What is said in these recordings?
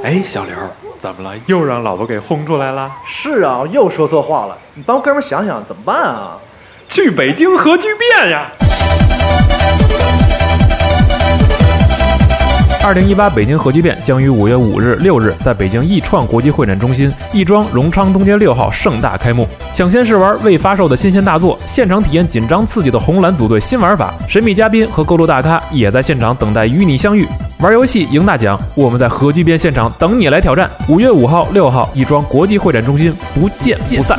哎，小刘，怎么了？又让老婆给轰出来了？ 是啊，又说错话了。你帮哥们想想怎么办啊？ 去北京核聚变呀！2018北京核聚变将于5月5日、6日在北京易创国际会展中心亦庄荣昌东街6号盛大开幕。抢先试玩未发售的新鲜大作，现场体验紧张刺激的红蓝组队新玩法，神秘嘉宾和各路大咖也在现场等待与你相遇。玩游戏赢大奖，我们在核聚变现场等你来挑战。5月5号、6号亦庄国际会展中心，不见不散。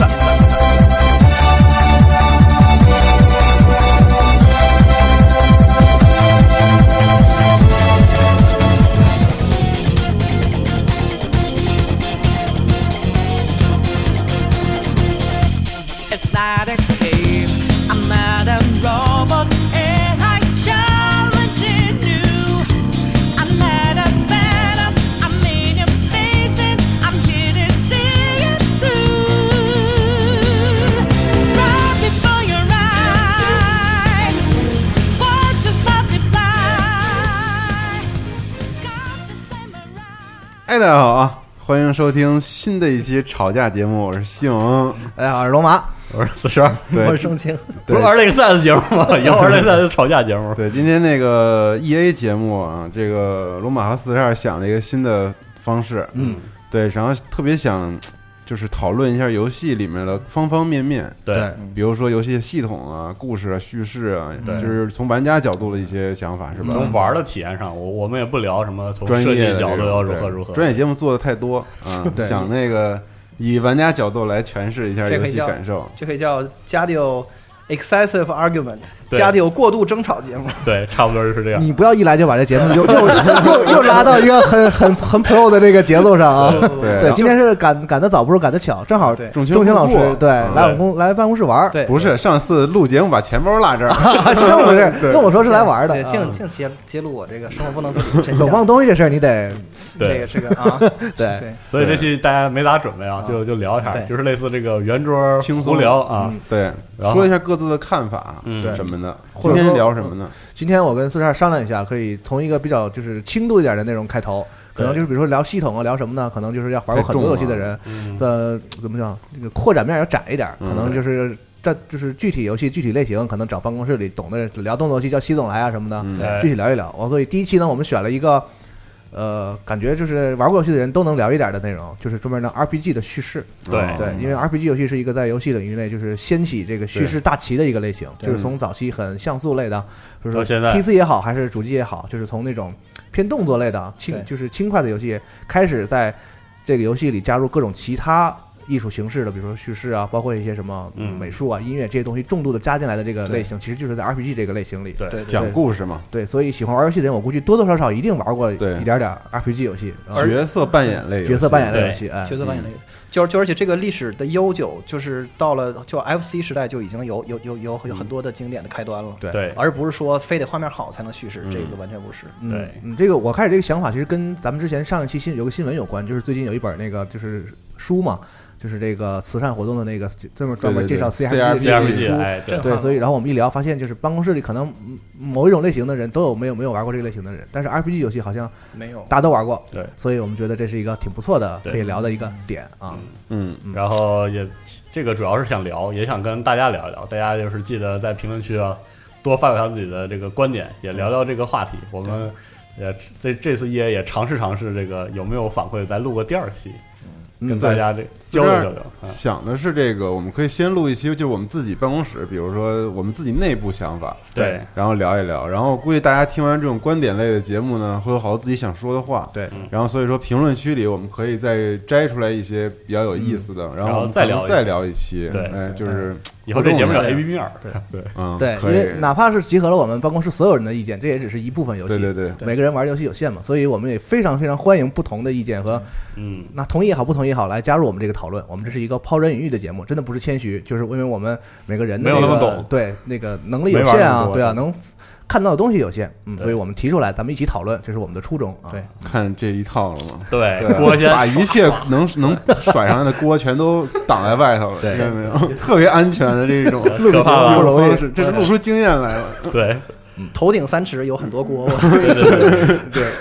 大家好啊，欢迎收听新的一期吵架节目，我是西蒙。 大家好，我是龙马， 我是42， 我是盛清。 不是玩这个赛的节目吗？以后玩这个赛的吵架节目。 对，今天那个 EA 节目啊，这个龙马和42想了一个新的方式，对，然后特别想就是讨论一下游戏里面的方方面面， 对， 比如说游戏系统啊、故事啊、叙事啊，就是从玩家角度的一些想法，是吧？ 从玩的体验上，我们也不聊什么从设计角度要如何。 专业节目做的太多啊，想那个以玩家角度来诠释一下游戏感受， 这可以叫加丢 excessive argument， 加丢过度争吵节目。 对，差不多就是这样。 你不要一来就把这节目又拉到一个很 pro 的这个节奏上啊！对，今天是赶得早不如赶得巧，正好仲卿老师来办公室玩。 对，不是上次录节目把钱包落这儿， 是不是？跟我说是来玩的， 净揭露我这个生活不能自理的真相。 总忘东西这事儿你得这个啊，对。 所以这期大家没咋准备啊，就聊一下，就是类似这个圆桌轻松聊啊， 对，说一下各自的看法，什么的。今天聊什么呢？ 今天我跟42商量一下，可以从一个比较就是轻度一点的内容开头，可能就是比如说聊系统啊，聊什么呢？可能就是要玩过很多游戏的人，怎么讲？这个扩展面要窄一点，可能就是就是具体游戏具体类型，可能找办公室里懂的人聊动作游戏，叫习总来啊什么的，具体聊一聊。所以第一期呢，我们选了一个。感觉就是玩过游戏的人都能聊一点的内容，就是专门的 RPG 的叙事。 对， 因为 RPG 游戏是一个在游戏领域内就是掀起这个叙事大旗的一个类型，就是从早期很像素类的，就是说 PC 也好，还是主机也好，就是从那种偏动作类的就是轻快的游戏开始，在这个游戏里加入各种其他艺术形式的，比如说叙事啊，包括一些什么美术啊、音乐这些东西重度的加进来的这个类型，其实就是在 RPG 这个类型里， 对，讲故事嘛。 对，所以喜欢玩游戏的人，我估计多多少少一定玩过一点 RPG 游戏， 角色扮演类游戏， 角色扮演类。而且这个历史的悠久，就是到了就 FC 时代就已经有很多的经典的开端了， 对， 而不是说非得画面好才能叙事，这个完全不是。 对， 这个我开始这个想法其实跟咱们之前上一期有个新闻有关，就是最近有一本那个就是书嘛。就是这个慈善活动的那个专门介绍 CRPG 的书，对，所以然后我们一聊发现，就是办公室里可能某一种类型的人都有没有玩过这个类型的人，但是 RPG 游戏好像没有， 大家都玩过， 对， 所以我们觉得这是一个挺不错的可以聊的一个点啊。 然后也这个主要是想聊，也想跟大家聊一聊，大家就是记得在评论区啊多发表下自己的这个观点，也聊聊这个话题。我们这次也尝试这个有没有反馈，再录个第2期。跟大家这交流交流， 想的是这个，我们可以先录一期，就是我们自己办公室，比如说我们自己内部想法， 对， 然后聊一聊，然后估计大家听完这种观点类的节目呢，会有好多自己想说的话， 对， 然后所以说评论区里我们可以再摘出来一些比较有意思的，然后再聊一期， 对， 就是以后这节目叫 ABB2， 对，因为哪怕是集合了我们办公室所有人的意见，这也只是一部分游戏， 对， 每个人玩游戏有限嘛，所以我们也非常非常欢迎不同的意见和那同意也好，不同意也好，来加入我们这个讨论。我们这是一个抛砖引玉的节目，真的不是谦虚，就是因为我们每个人的没有那么懂， 对那个能力有限啊，对啊，能看到的东西有限，所以我们提出来，咱们一起讨论，这是我们的初衷啊。 对， 看这一套了吗？ 对，锅先把一切能甩上来的锅全都挡在外头了， 对， 见没有？特别安全的这种录节目不容易，这是录出经验来了。 对， 头顶3尺有很多锅， 对。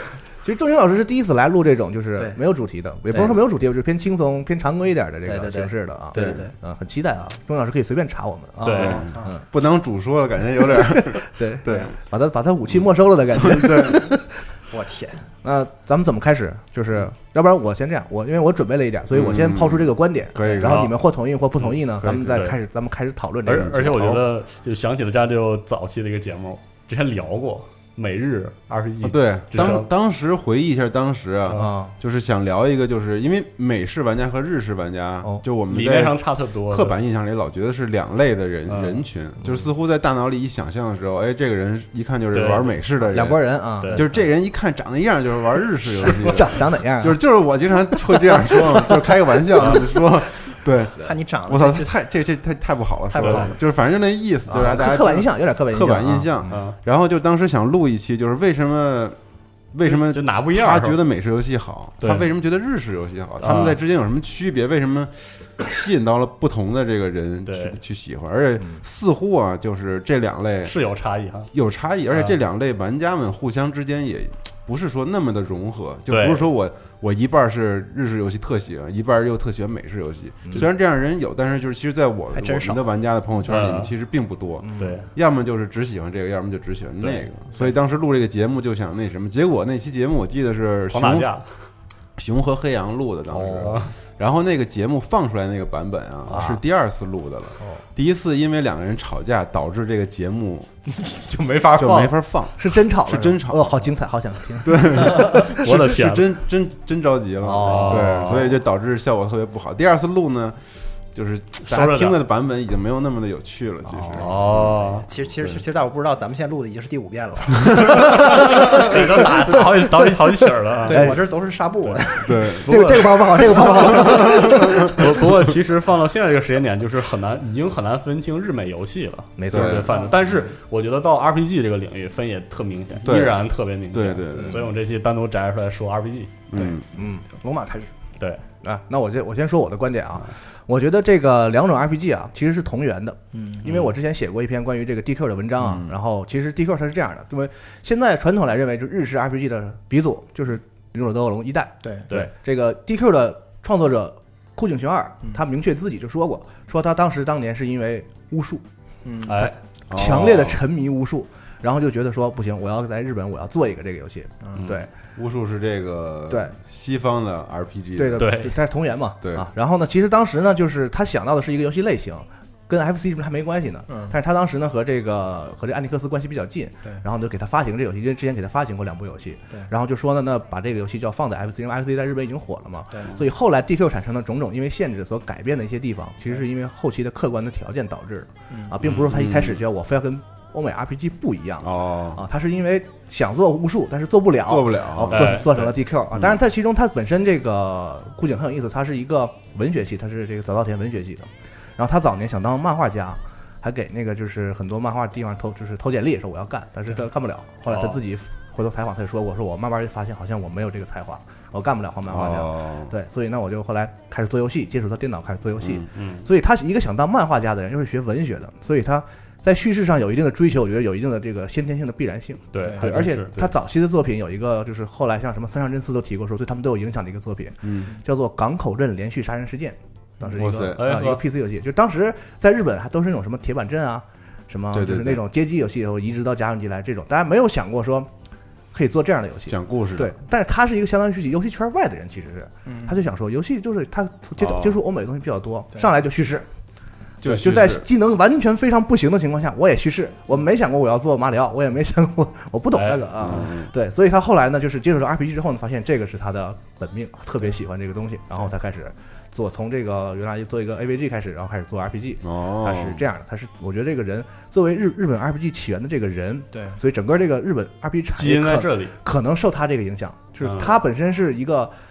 其实仲卿老师是第一次来录这种就是对没有主题的，也不是说没有主题，就是偏轻松、偏常规一点的这个对对对形式的啊。 对对， 很期待啊！仲卿老师可以随便查我们啊。 对不当主说了，感觉有点对对， 把他武器没收了的感觉。 对， 我天， 那咱们怎么开始？就是要不然我先这样，因为我准备了一点，所以我先抛出这个观点， 可以然后你们或同意或不同意呢， 可以咱们开始讨论这个。 而且我觉得就想起了家就早期的一个节目，之前聊过每日 RPG， 对，当时回忆一下当时啊， 就是想聊一个，就是因为美式玩家和日式玩家，就我们理念上差特多， 刻板印象里老觉得是两类的人群，就是似乎在大脑里一想象的时候，哎，这个人一看就是玩美式的人， 两拨人啊， 就是这人一看长得一样就是玩日式游戏， 长哪样？ 就是我经常会这样说嘛，就是开个玩笑说。对， 看你长得， 我操，太不好了， 太不好了， 就是反正就那意思，就是让大家刻板印象，有点刻板印象。然后就当时想录一期，就是为什么就哪不一样？ 他觉得美式游戏好，他为什么觉得日式游戏好？他们在之间有什么区别？为什么吸引到了不同的这个人去喜欢？而且似乎啊，就是这两类是有差异哈， 有差异，而且这两类玩家们互相之间也不是说那么的融合，就不是说我一半是日式游戏特喜欢，一半又特喜欢美式游戏。虽然这样人有，但是就是其实在我们的玩家的朋友圈里面，其实并不多。 对， 要么就是只喜欢这个，要么就只喜欢那个。所以当时录这个节目就想那什么，结果那期节目我记得是熊和黑羊录的当时。然后那个节目放出来那个版本是第二次录的了。第一次因为两个人吵架，导致这个节目就没法放， 是真吵， 是真吵。 好精彩，好想听。 对， 我的天， 是真着急了。对，所以就导致效果特别不好。第二次录呢，就是大家听的版本已经没有那么的有趣了。 其实大伙不知道，咱们现在录的已经是第5遍了， 都打好几起了。 对，我这都是纱布。 对， 这个方法好，这个方法好。 不过其实放到现在这个时间点，就是已经很难分清日美游戏了。 没错， 但是我觉得到 RPG 这个领域分也特明显，依然特别明显。 对， 所以我这期单独摘出来说 RPG。 龙马开始。 对啊，那我先说我的观点啊。我觉得这个两种 RPG 啊，其实是同源的。因为我之前写过一篇关于这个 DQ 的文章啊。然后其实 DQ 它是这样的，因为现在传统来认为，就日式 RPG 的鼻祖就是《勇者斗恶龙》1代。 对， 这个 DQ 的创作者酷井雄二，他明确自己就说过，说他当年是因为巫术，他强烈的沉迷巫术，然后就觉得说不行，我要在日本我要做一个这个游戏。对。 巫术是这个西方的 RPG， 对，它是同源嘛， 对啊。然后呢，其实当时呢，就是他想到的是一个游戏类型，跟 FC 还没关系呢。但是他当时呢和这安尼克斯关系比较近，然后就给他发行这游戏，因为之前给他发行过2部游戏，然后就说呢，那把这个游戏就要放在 FC， 因为 FC 在日本已经火了嘛，所以后来 DQ 产生的种种因为限制所改变的一些地方，其实是因为后期的客观的条件导致的并不是说他一开始就要我非要跟欧美 RPG 不一样他是因为想做巫术，但是做不了，做成了 DQ 当然，它其中它本身这个顾景很有意思，它是一个文学系，它是这个早稻田文学系的。然后他早年想当漫画家，还给那个就是很多漫画地方投简历说我要干，但是他干不了。后来他自己回头采访，他就说我说我慢慢发现好像我没有这个才华，我干不了画漫画家。对，所以呢我就后来开始做游戏，接触到电脑开始做游戏。所以他是一个想当漫画家的人，又是学文学的，所以他在叙事上有一定的追求，我觉得有一定的这个先天性的必然性。 对， 而且他早期的作品有一个，就是后来像什么三上真司都提过说，对他们都有影响的一个作品，叫做《港口镇连续杀人事件》，当时一个PC 游戏，就当时在日本还都是那种什么铁板阵啊，什么就是那种街机游戏，然后移植到家用机来这种，大家没有想过说可以做这样的游戏， 讲故事。 对，但是他是一个相当于是游戏圈外的人，其实是，他就想说游戏就是他接触欧美的东西比较多，上来就叙事。就在技能完全非常不行的情况下，我也叙事。我没想过我要做马里奥，我也没想过我不懂那个对，所以他后来呢，就是接触到 RPG 之后呢，发现这个是他的本命，特别喜欢这个东西，然后他开始做，从这个原来做一个 AVG 开始，然后开始做 RPG。他是这样的，他是我觉得这个人作为日本 RPG 起源的这个人， 对， 所以整个这个日本 RPG 产业基因在这里可能受他这个影响，就是他本身是一个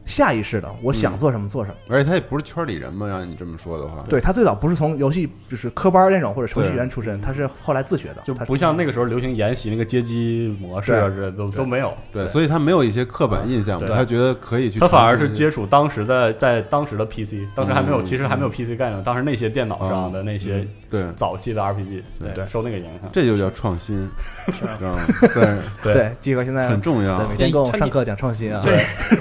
下意识的，我想做什么做什么。 而且他也不是圈里人嘛，让你这么说的话， 对，他最早不是从游戏就是科班那种或者程序员出身，他是后来自学的， 就不像那个时候流行研习那个街机模式啊，这都没有。 对，所以他没有一些刻板印象，他觉得可以去。 他反而是接触当时在当时的 PC， 当时还没有，其实还没有 PC 概念，当时那些电脑上的那些早期的 RPG， 对，受那个影响， 这就叫创新，知道吗？ 对，集合现在很重要， 每天跟我上课讲创新啊，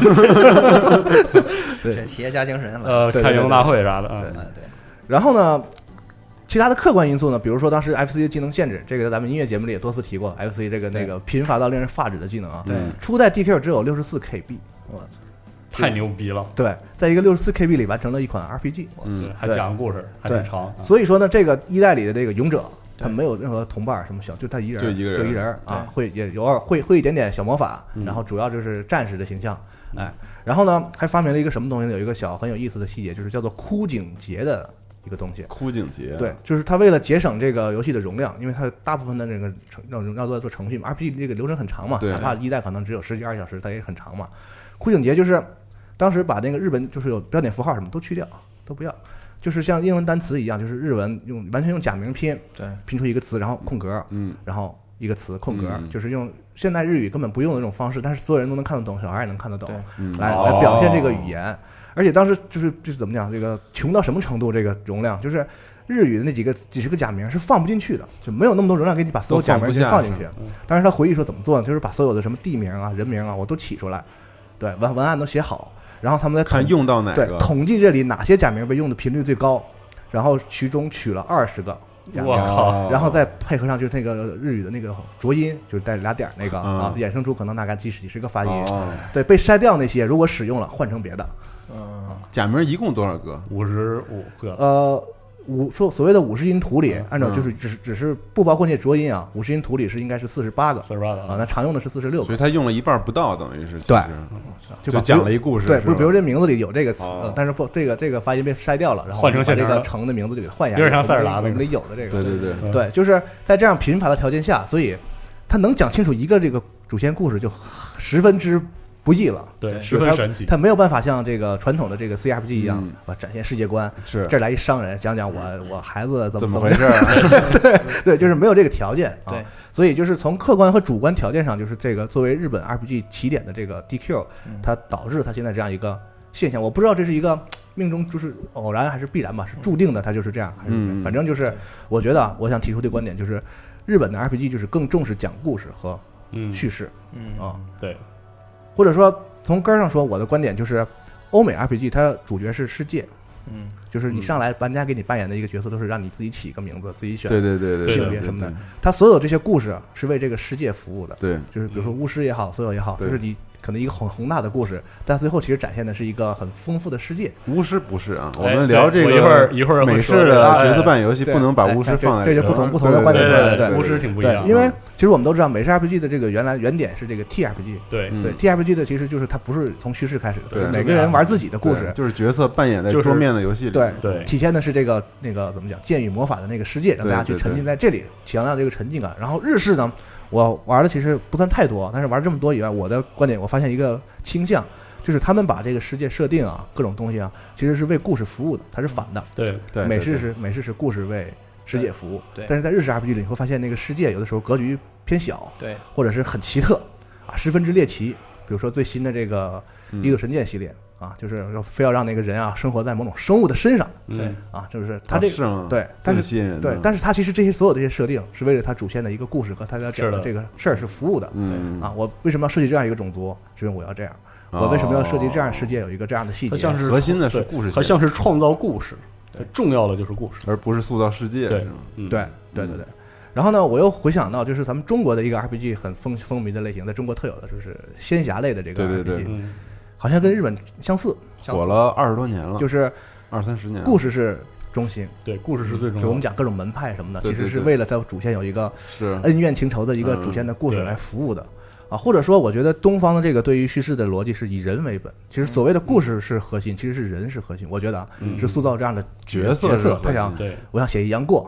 对，企业家精神， 开员工大会啥的啊， 对。然后呢，其他的客观因素呢，比如说当时 FC 的技能限制，这个咱们音乐节目里也多次提过 ，FC 这个那个贫乏到令人发指的技能啊， 对， 初代 DQ 只有64KB， 我操， 太牛逼了！ 对，在一个64KB 里完成了一款 RPG， 还讲故事，还挺长。 所以说呢，这个一代里的这个勇者，他没有任何同伴什么小，就他一人，就一人啊，会也偶尔会一点点小魔法，然后主要就是战士的形象，哎，然后呢还发明了一个什么东西呢？有一个很有意思的细节，就是叫做枯井节的一个东西。 枯井节， 对，就是他为了节省这个游戏的容量，因为它大部分的这个要做程序嘛 ，RPG 这个流程很长嘛，哪怕一代可能只有10几20小时，它也很长嘛。枯井节就是当时把那个日本就是有标点符号什么都去掉，都不要。就是像英文单词一样，就是日文完全用假名拼， 对， 拼出一个词，然后空格，然后一个词空格，就是用现代日语根本不用的那种方式，但是所有人都能看得懂，小孩也能看得懂，来表现这个语言。而且当时就是怎么讲，这个穷到什么程度？这个容量就是日语的那几十个假名是放不进去的，就没有那么多容量给你把所有假名先放进去。当时他回忆说怎么做呢？就是把所有的什么地名啊、人名啊，我都起出来，对，文案都写好。然后他们在看用到哪个， 对，统计这里哪些假名被用的频率最高，然后其中取了20个假名，然后再配合上就是那个日语的那个浊音，就是带俩点那个啊，衍生出可能大概几十个发音。对，被筛掉那些，如果使用了，换成别的。 假名一共多少个 ？55个。 所谓的50音图里，按照就是只是不包括那些浊音啊，50音图里应该是48个 ，48个啊，那常用的是46个， 所以他用了一半不到，等于是对， 就讲了一故事。 对，比如这名字里有这个词，但是不这个发音被筛掉了，然后换成把这个城的名字就给换一下， 有点像塞尔达我们里有的这个， 对， 就是在这样贫乏的条件下，所以他能讲清楚一个这个主线故事就十分之不易了， 对，十分神奇。 他没有办法像这个传统的这个 CRPG 一样，展现世界观。 是这来一商人讲讲我孩子怎么回事对，就是没有这个条件啊。 对， 所以就是从客观和主观条件上，就是这个作为日本 RPG 起点的这个 DQ， 它导致它现在这样一个现象。我不知道这是一个命中就是偶然还是必然吧，是注定的，它就是这样，还是反正就是我觉得我想提出的观点就是，日本的 RPG 就是更重视讲故事和叙事。 对。 或者说从根儿上说，我的观点就是，欧美 RPG 它主角是世界，就是你上来玩家给你扮演的一个角色都是让你自己起一个名字，自己选对性别什么的，它所有这些故事是为这个世界服务的， 对， 就是比如说巫师也好，所有也好，就是你可能一个很宏大的故事，但最后其实展现的是一个很丰富的世界。 巫师不是啊，我们聊这个一会儿美式的角色扮演游戏不能把巫师放在这就不同的观点，对， 巫师挺不一样。 因为其实我们都知道，美式 RPG 的这个原点是这个 TRPG， 对 ，TRPG 的其实就是它不是从叙事开始的，对，每个人玩自己的故事， 就是角色扮演在桌面的游戏里， 对，体现的是这个那个怎么讲，剑与魔法的那个世界，让大家去沉浸在这里，强调这个沉浸感。然后日式呢，我玩的其实不算太多，但是玩这么多以外，我的观点我发现一个倾向，就是他们把这个世界设定啊，各种东西啊，其实是为故事服务的，它是反的。 对， 美式是故事为世界服务， 对。 但是在日式 RPG 里，你会发现那个世界有的时候格局偏小， 对， 或者是很奇特啊，十分之猎奇。比如说最新的这个《异度神剑》系列啊，就是非要让那个人啊生活在某种生物的身上， 对啊，就是他这个对，但是吸引人， 对，但是他其实所有这些设定是为了他主线的一个故事和他要讲的这个事儿是服务的，啊，我为什么要设计这样一个种族？是因为我要这样。我为什么要设计这样的世界？有一个这样的细节， 像是核心的是故事， 它像是创造故事，重要的就是故事， 而不是塑造世界。 对。然后呢，我又回想到，就是咱们中国的一个 RPG 很风靡的类型，在中国特有的就是仙侠类的这个 RPG，好像跟日本相似， 火了20多年了， 就是 20-30年， 故事是中心， 对，故事是最重要的。 就我们讲各种门派什么的，其实是为了它主线有一个是恩怨情仇的一个主线的故事来服务的。啊，或者说，我觉得东方的这个对于叙事的逻辑是以人为本。其实所谓的故事是核心，其实是人是核心。我觉得是塑造这样的角色。他想，我想写一杨过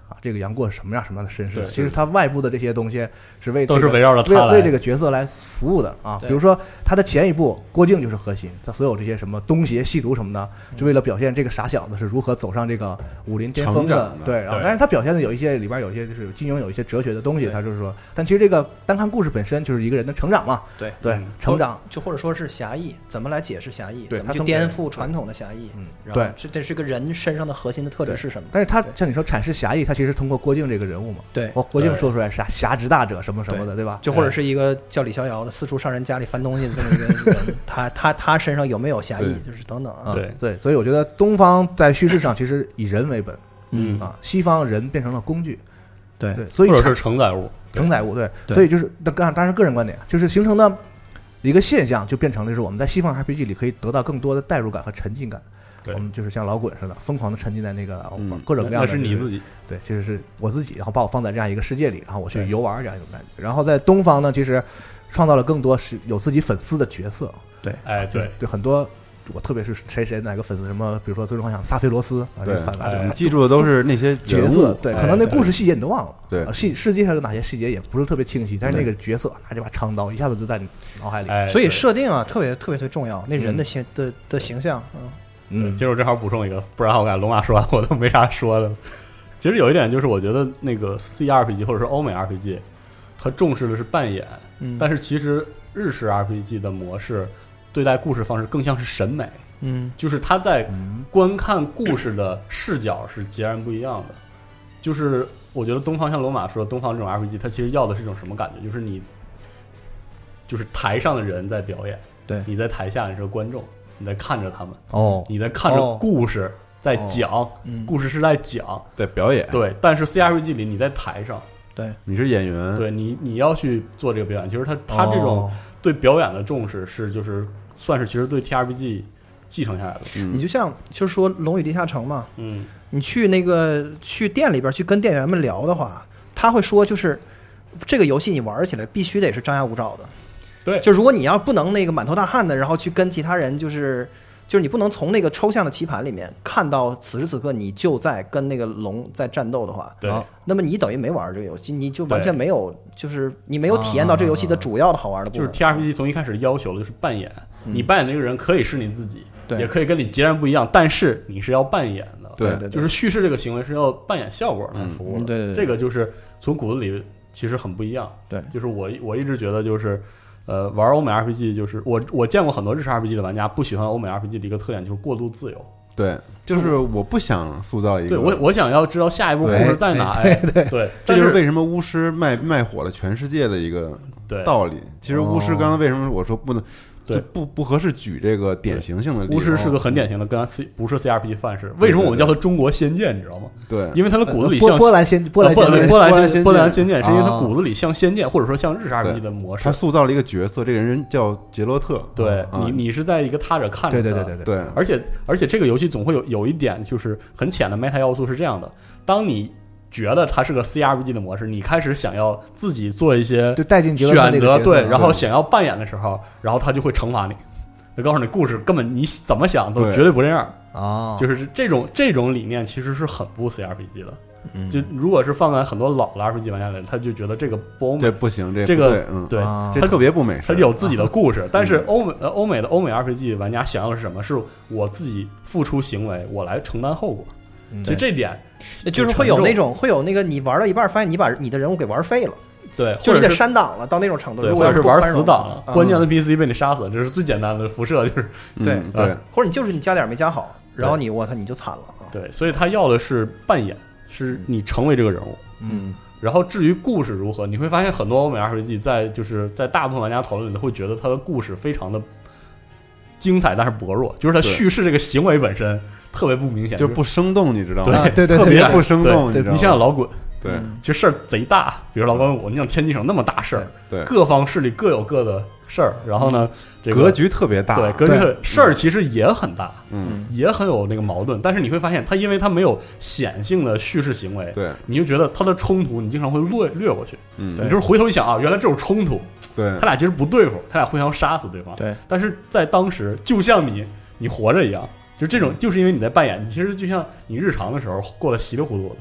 啊，这个杨过是什么样的身世。其实他外部的这些东西是为都是围绕着他为这个角色来服务的啊。比如说他的前一部郭靖就是核心，他所有这些什么东邪西毒什么的，就为了表现这个傻小子是如何走上这个武林巅峰的。对，然后但是他表现的有一些里边有一些就是金庸有一些哲学的东西，他就是说，但其实这个单看故事本身就是一个人的成长嘛。对，成长就或者说是侠义，怎么来解释侠义？ 对， 怎么去颠覆传统的侠义？ 对， 这是个人身上的核心的特质是什么？ 但是他像你说阐释侠义，他其实通过郭靖这个人物嘛。 对， 郭靖说出来侠之大者什么什么的，对吧？ 就或者是一个叫李逍遥的四处上人家里翻东西的这么一个人，他身上有没有侠义，就是等等啊。 对，所以我觉得东方在叙事上其实以人为本，西方人变成了工具，对，所以或者是承载物， 对，所以就是当然个人观点，就是形成的一个现象，就变成了就是我们在西方 RPG 里可以得到更多的代入感和沉浸感。我们就是像老滚似的，疯狂的沉浸在那个各种各样的， 那是你自己， 对，就是我自己，然后把我放在这样一个世界里，然后我去游玩这样一种感觉。然后在东方呢，其实创造了更多是有自己粉丝的角色， 对， 对很多。我特别是谁哪个粉丝什么，比如说最终幻想萨菲罗斯啊，这反派， 你记住的都是那些角色，对，可能那故事细节你都忘了， 对， 世界上有哪些细节也不是特别清晰，但是那个角色拿这把长刀一下子就在你脑海里， 所以设定啊特别重要，那人的形象， 其实我正好补充一个，不然我感觉龙马说完我都没啥说的。其实有一点就是，我觉得那个 CRPG 或者是欧美 RPG， 它重视的是扮演，但是其实日式 RPG 的模式。对待故事方式更像是审美，就是他在观看故事的视角是截然不一样的。就是我觉得东方像罗马说，东方这种 RPG， 它其实要的是一种什么感觉？就是就是台上的人在表演， 对， 你在台下你是个观众，你在看着他们，你在看着故事在讲，故事是在讲， 在表演， 对。但是 CRPG 里你在台上， 对， 你是演员， 对你要去做这个表演，就是他这种。对表演的重视是就是算是其实对 TRPG 继承下来的。 你就像就是说《龙与地下城》嘛，你去店里边去跟店员们聊的话，他会说就是这个游戏你玩起来必须得是张牙舞爪的。 对， 就如果你要不能那个满头大汗的，然后去跟其他人就是你不能从那个抽象的棋盘里面看到此时此刻你就在跟那个龙在战斗的话， 对， 那么你等于没玩这个游戏，你就完全没有，就是你没有体验到这个游戏的主要的好玩的部分。 就是 TRPG 从一开始要求的就是扮演，你扮演的这个人可以是你自己， 对， 也可以跟你截然不一样，但是你是要扮演的， 对， 就是叙事这个行为是要扮演效果来服务的， 对， 这个就是从骨子里其实很不一样， 对， 就是我一直觉得就是。玩欧美 RPG 就是我见过很多日式 RPG 的玩家不喜欢欧美 RPG 的一个特点就是过度自由。 对，就是我不想塑造一个， 对我想要知道下一步故事在哪。对， 这就是为什么巫师卖火了全世界的一个道理。其实巫师刚刚为什么我说不能。就不合适举这个典型性的例子。 巫师是个很典型的，跟不是 CRPG 范式。为什么我们叫它中国仙剑？你知道吗？ 对， 因为它的骨子里像波兰仙剑，是因为它骨子里像仙剑，或者说像日式 RPG 的模式。 他塑造了一个角色，这个人叫杰洛特。 对，你是在一个他者看着他。 对。 而且这个游戏总会有一点就是很浅的 meta 要素是这样的：当你觉得它是个 CRPG 的模式，你开始想要自己做一些选择，对，然后想要扮演的时候，然后他就会惩罚你，就告诉你故事根本你怎么想都绝对不这样啊！ 就是这种理念其实是很不 CRPG 的。就如果是放在很多老的 RPG 玩家里，他就觉得这个不欧美， 这不行， 这个对，这特别不美式， 他有自己的故事。但是欧美 RPG 玩家想要的是什么？是我自己付出行为，我来承担后果。其实这点就是会有那个你玩到一半发现你把你的人物给玩废了， 对， 就是你得删档了，到那种程度。 对，或者是玩死档了，关键的 NPC 被你杀死，这是最简单的辐射，就是对，或者你就是你加点没加好，然后你就惨了。 对，所以他要的是扮演，是你成为这个人物。然后至于故事如何，你会发现很多欧美 RPG 在大部分玩家讨论里会觉得他的故事非常的精彩，但是薄弱，就是他叙事这个行为本身特别不明显， 就是不生动，你知道吗？ 对， 特别不生动。 你想想老滚， 对， 其实事儿贼大，比如老关武，你像天机省那么大事儿， 对， 各方势力各有各的事儿，然后呢，这个格局特别大， 对，格局事儿其实也很大，也很有那个矛盾，但是你会发现，因为它没有显性的叙事行为， 对， 你就觉得它的冲突你经常会略过去，你就是回头一想啊，原来这种冲突， 对， 他俩其实不对付，他俩互相杀死对方， 对， 但是在当时就像你活着一样，就这种，就是因为你在扮演，你其实就像你日常的时候过得稀里糊涂的。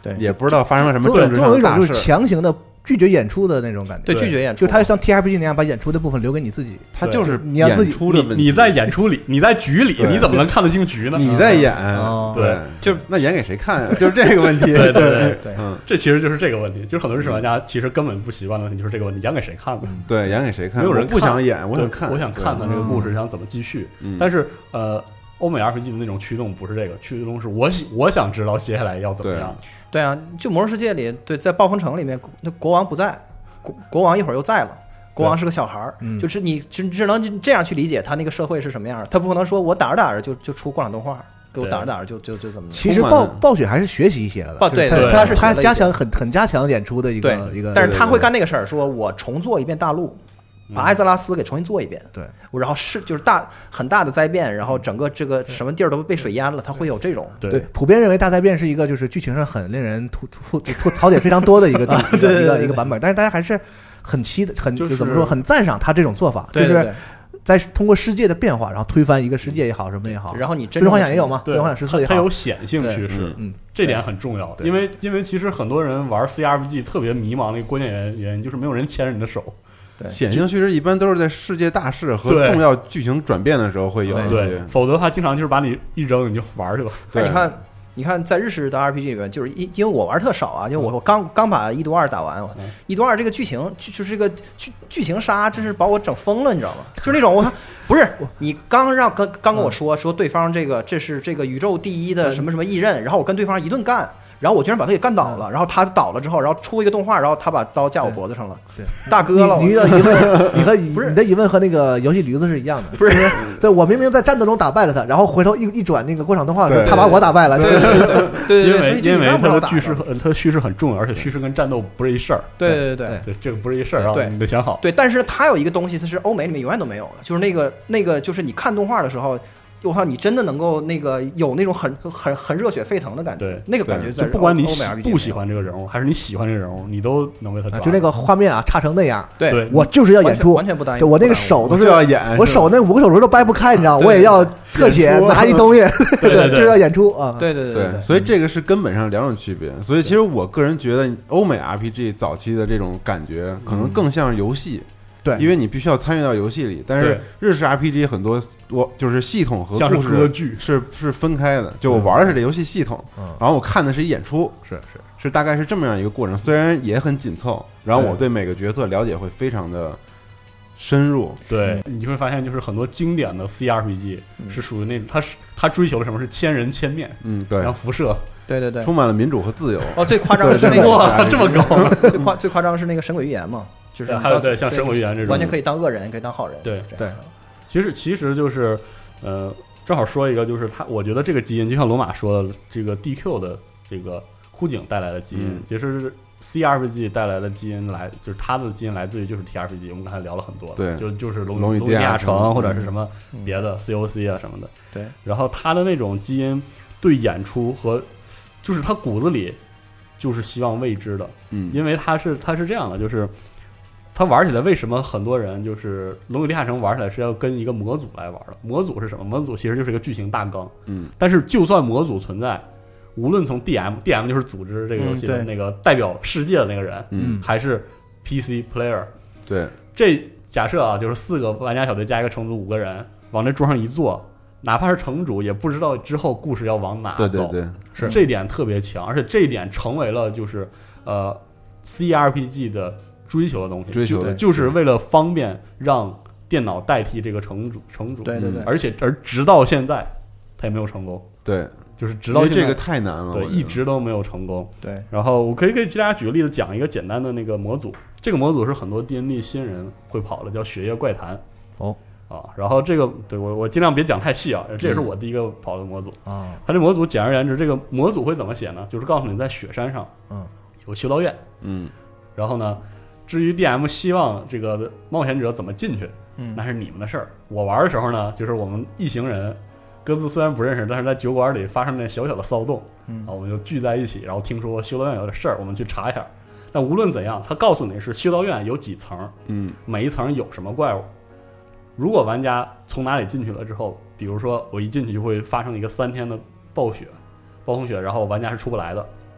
对， 也不知道发生了什么政治上的大事， 总有一种就是强行的拒绝演出的那种感觉。 对，拒绝演出， 就他像 TRPG 那样把演出的部分留给你自己， 他就是你要自己演出的问题。 你在演出里，你在局里，你怎么能看得清局呢？ 你在演， 对， 就那演给谁看啊？就是这个问题。 对对对， 这其实就是这个问题，就是很多日式玩家其实根本不习惯的问题就是这个问题，演给谁看呢？ 对，演给谁看？ 没有人不想演，我想看， 我想看看这个故事想怎么继续。但是欧美 RPG 的那种驱动不是这个，驱动是我想知道接下来要怎么样。 对啊，就魔兽世界里，对，在暴风城里面，那国王不在，国王一会儿又在了。国王是个小孩儿，就是你只能这样去理解他那个社会是什么样，他不可能说我打着打着就出过场动画，给我打着打着就怎么。 其实暴雪还是学习一些了的， 对， 他加强很加强演出的一个， 但是他会干那个事儿，说我重做一遍大陆。把艾泽拉斯给重新做一遍， 对， 然后就是很大的灾变，然后整个这个什么地儿都被水淹了，它会有这种对，普遍认为大灾变是一个就是剧情上很令人吐槽点非常多的一个一个版本，但是大家还是很就怎么说很赞赏他这种做法，就是在通过世界的变化，然后推翻一个世界也好，什么也好， 然后你最终幻想也有嘛，最终幻想14也好， 它有显性叙事，这点很重要，因为其实很多人玩 CRPG 特别迷茫的一个关键原因就是没有人牵着你的手。 显性叙事一般都是在世界大事和重要剧情转变的时候会有一些， 否则他经常就是把你一扔你就玩去了。 对，你看在日式的 RPG 里面，就是因为我玩特少啊，因为我刚把1读2打完，1读2这个剧情就是这个剧情杀，真是把我整疯了，你知道吗？就是那种我不是你刚跟我说对方这是这个宇宙第一的什么什么异刃，然后我跟对方一顿干。然后我居然把他给干倒了，然后他倒了之后，然后出一个动画，然后他把刀架我脖子上了， 对， 大哥了。 你的疑问，不是你的疑问和那个游戏驴子是一样的， 不是？ 对，我明明在战斗中打败了他，然后回头一转那个过场动画的时候，他把我打败了， 对， 因为他的叙事很重要，而且叙事跟战斗不是一事儿， 对， 这个不是一事儿啊，你得想好。 对，但是他有一个东西，是欧美里面永远都没有的，就是那个就是你看动画的时候。我靠，你真的能够有那种很热血沸腾的感觉， 对， 那个感觉在就不管你不喜欢这个人物，还是你喜欢这个人物，你都能为他抓。 就那个画面啊，差成那样， 对， 我就是要演出， 完全不答应。 对我那个手都是要演， 我手那5个手指都掰不开，你知道，我也要特写拿一东西， 对， 就是要演出啊。 对， 所以这个是根本上两种区别。所以其实我个人觉得，欧美 RPG 早期的这种感觉，可能更像是游戏。 对， 因为你必须要参与到游戏里，但是日式 RPG 很多就是系统和故事歌剧是分开的，就我玩的是这游戏系统，然后我看的是一演出，是大概是这么样一个过程，虽然也很紧凑，然后我对每个角色了解会非常的深入。 对，你会发现就是很多经典的 CRPG 是属于那种他追求的什么是千人千面， 对， 然后辐射。 对， 充满了民主和自由。 哦，最夸张的是那个哇，这么高， 最夸张的是那个神鬼预言嘛，就是还有对像神鬼预言这种， 完全可以当恶人，可以当好人。 对，其实就是正好说一个，就是我觉得这个基因就像罗马说的，这个 DQ 的这个枯井带来的基因，其实是 CRPG 带来的基因就是它的基因来自于就是 TRPG， 我们刚才聊了很多， 对， 就是龙与地下城或者是什么别的 COC 啊什么的， 对， 然后它的那种基因对演出和就是他骨子里就是希望未知的，因为他是这样的，就是他玩起来为什么很多人就是《龙与地下城》玩起来是要跟一个模组来玩的？模组是什么？模组其实就是一个剧情大纲，但是就算模组存在，无论从 DM 就是组织这个游戏的那个代表世界的那个人，还是 PC player， 对， 这假设啊，就是4个玩家小队加一个城主5个人往这桌上一坐。哪怕是城主，也不知道之后故事要往哪走。 对， 是这点特别强，而且这一点成为了就是CRPG 的追求的东西，就是为了方便让电脑代替这个城主。 对， 而直到现在，他也没有成功。 对， 就是直到现在这个太难了， 对，一直都没有成功。 对， 然后我可以给大家举个例子，讲一个简单的那个模组。这个模组是很多 D&D 新人会跑的，叫《血液怪谈》。然后这个对我尽量别讲太细啊，这也是我第一个跑的模组啊。它这模组简而言之，这个模组会怎么写呢？就是告诉你在雪山上，有修道院，然后呢，至于 DM 希望这个冒险者怎么进去，那是你们的事儿。我玩的时候呢，就是我们一行人各自虽然不认识，但是在酒馆里发生那小小的骚动，我们就聚在一起，然后听说修道院有点事儿，我们去查一下。但无论怎样，他告诉你是修道院有几层，每一层有什么怪物。如果玩家从哪里进去了之后，比如说我一进去就会发生一个3天的暴风雪，然后玩家是出不来的，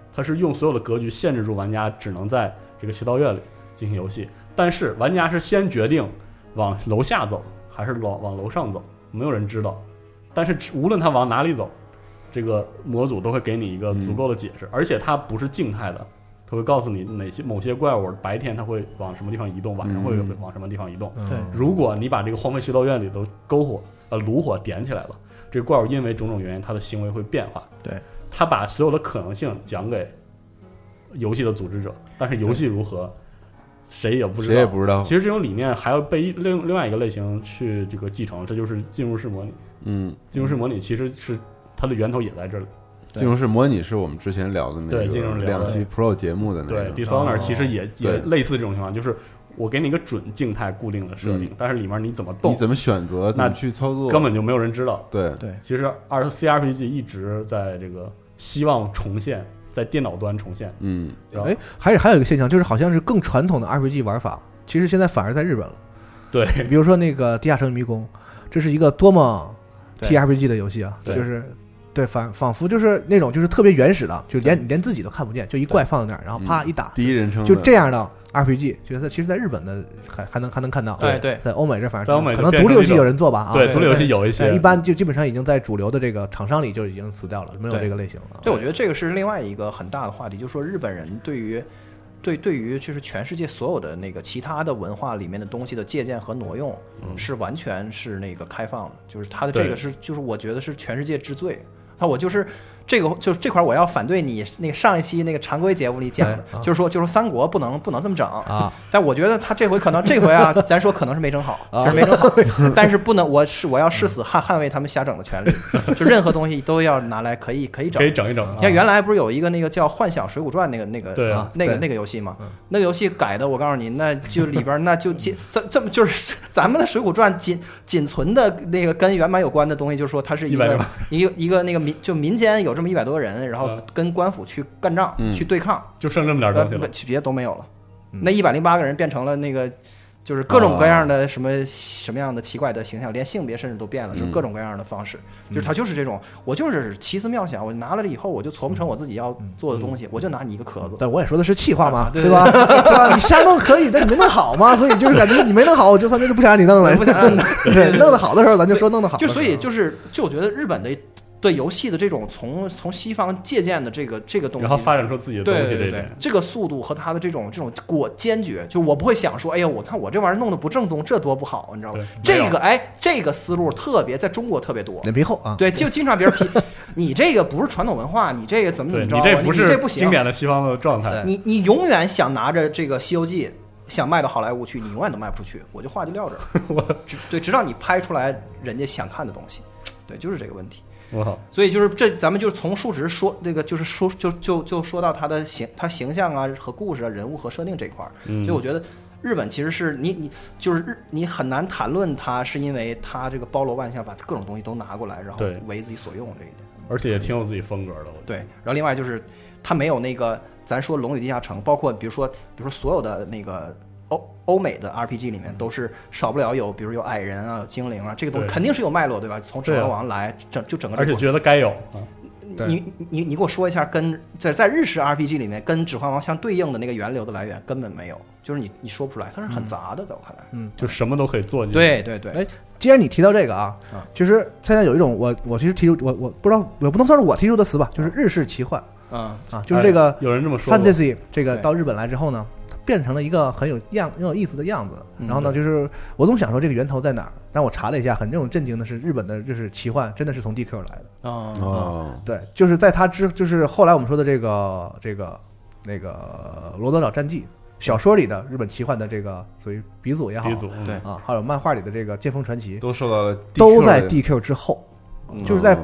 它是用所有的格局限制住玩家只能在这个修道院里进行游戏，但是玩家是先决定往楼下走还是往楼上走，没有人知道。但是无论他往哪里走，这个模组都会给你一个足够的解释，而且它不是静态的，它会告诉你某些怪物白天它会往什么地方移动，晚上会往什么地方移动。 对， 如果你把这个荒废修道院里的炉火点起来了，这个怪物因为种种原因，它的行为会变化。 对， 他把所有的可能性讲给游戏的组织者，但是游戏如何，谁也不知道。其实这种理念还要被另外一个类型去这个继承，这就是进入式模拟。进入式模拟其实是它的源头也在这里。 进入式模拟是我们之前聊的那个2期 Pro 节目的那个。 对 ，Dishonor 其实也类似这种情况，就是我给你一个准静态固定的设定，但是里面你怎么动， 你怎么选择，怎么去操作， 根本就没有人知道。 对， 其实CRPG 一直在这个希望重现，在电脑端重现。 还有一个现象，就是好像是更传统的 RPG 玩法，其实现在反而在日本了。 对， 比如说那个《地下城与迷宫》，这是一个多么 TRPG 的游戏啊，就是对仿佛就是那种就是特别原始的，就连自己都看不见，就一怪放在那儿，然后啪一打， 第一人称就这样的 RPG， 觉得其实在日本的还能看到。 对， 在欧美这反正在欧美可能独立游戏有人做吧， 对，独立游戏有一些， 一般就基本上已经在主流的这个厂商里就已经死掉了，没有这个类型了。 对，我觉得这个是另外一个很大的话题，就是说日本人对于就是全世界所有的那个其他的文化里面的东西的借鉴和挪用，是完全是那个开放的，就是他的这个是就是我觉得是全世界之最。我就是这个就是这块我要反对你那个上一期那个常规节目里讲的，就是说三国不能这么整啊。但我觉得他这回啊，咱说可能是没整好，其实没整好，但是不能我要誓死捍卫他们瞎整的权利，就任何东西都要拿来可以整一整。 你看原来不是有一个那个叫《幻想水浒传》那个游戏吗？那个游戏改的，我告诉你，那就里边那就这么就是咱们的《水浒传》仅存的那个跟原版有关的东西，就是说它是一个那个民间有这么100多个人，然后跟官府去干仗，去对抗， 就剩这么点东西了， 别的都没有了。那108个人变成了那个，就是各种各样的什么样的奇怪的形象，连性别甚至都变了，是各种各样的方式。就是他就是这种，我就是奇思妙想，我拿了以后我就琢磨成我自己要做的东西，我就拿你一个壳子。 但我也说的是气话嘛，对吧？对吧？你瞎弄可以，但你没弄好嘛，所以就是感觉你没弄好，我就算就不想让你弄了， 不想让你对弄得好的时候，咱就说弄得好。 就所以就我觉得日本的游戏的这种从西方借鉴的这个东西， 然后发展出自己的东西， 对，这个速度和它的这种坚决，就我不会想说，哎呀，我看我这玩意儿弄得不正宗，这多不好，你知道吗？这个思路特别在中国特别多， 脸皮厚啊， 对，就经常别人批你这个不是传统文化，你这个怎么着， 你这不是不行， 经典的西方的状态， 你永远想拿着这个《西游记》想卖到好莱坞去，你永远都卖不出去，我就话就撂这儿，对，直到你拍出来人家想看的东西，对，就是这个问题。所以就是咱们就从数值说这个，就是说就说到他形象啊和故事啊人物和设定这块儿，所以我觉得日本其实是你很难谈论它，是因为它这个包罗万象，把各种东西都拿过来，然后为自己所用这一点， 而且也挺有自己风格的。 对，然后另外就是它没有那个咱说《龙与地下城》，包括比如说所有的那个。欧美的 RPG 里面都是少不了有，比如有矮人啊、有精灵啊，这个东西肯定是有脉络，对吧？从《指环王》来整个， 而且觉得该有。 你给我说一下，跟在日式 RPG 里面跟《指环王》相对应的那个源流的来源根本没有，就是你说不出来，它是很杂的，在我看来， 就什么都可以做进去。对， 哎，既然你提到这个啊，就是现在有一种我其实提出我不知道，也不能算是我提出的词吧，就是日式奇幻，就是这个有人这么说 fantasy 这个到日本来之后呢。变成了一个很有意思的样子，然后呢，就是我总想说这个源头在哪儿，但我查了一下，很令我震惊的是，日本的就是奇幻真的是从 DQ 来的对，就是在他就是后来我们说的这个那个罗德岛战记小说里的日本奇幻的这个属于鼻祖也好， 对啊，还有漫画里的这个剑锋传奇都受到了都在 DQ 之后，就是在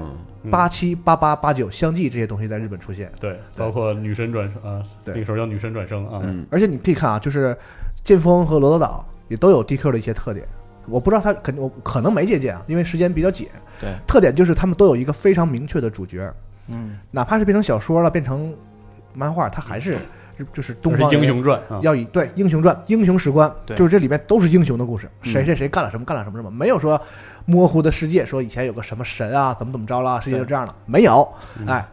87、88、89相继这些东西在日本出现， 对，包括女神转生啊，那个时候叫女神转生啊， 而且你可以看啊，就是剑锋和罗德岛也都有 DQ 的一些特点，我不知道他可能没借鉴啊，因为时间比较紧。 对， 特点就是他们都有一个非常明确的主角，哪怕是变成小说了，变成漫画，它还是就是东方英雄传， 要以对英雄传、英雄史观，就是这里面都是英雄的故事，谁干了什么，没有说模糊的世界，说以前有个什么神啊，怎么着了，世界就这样了，没有，哎，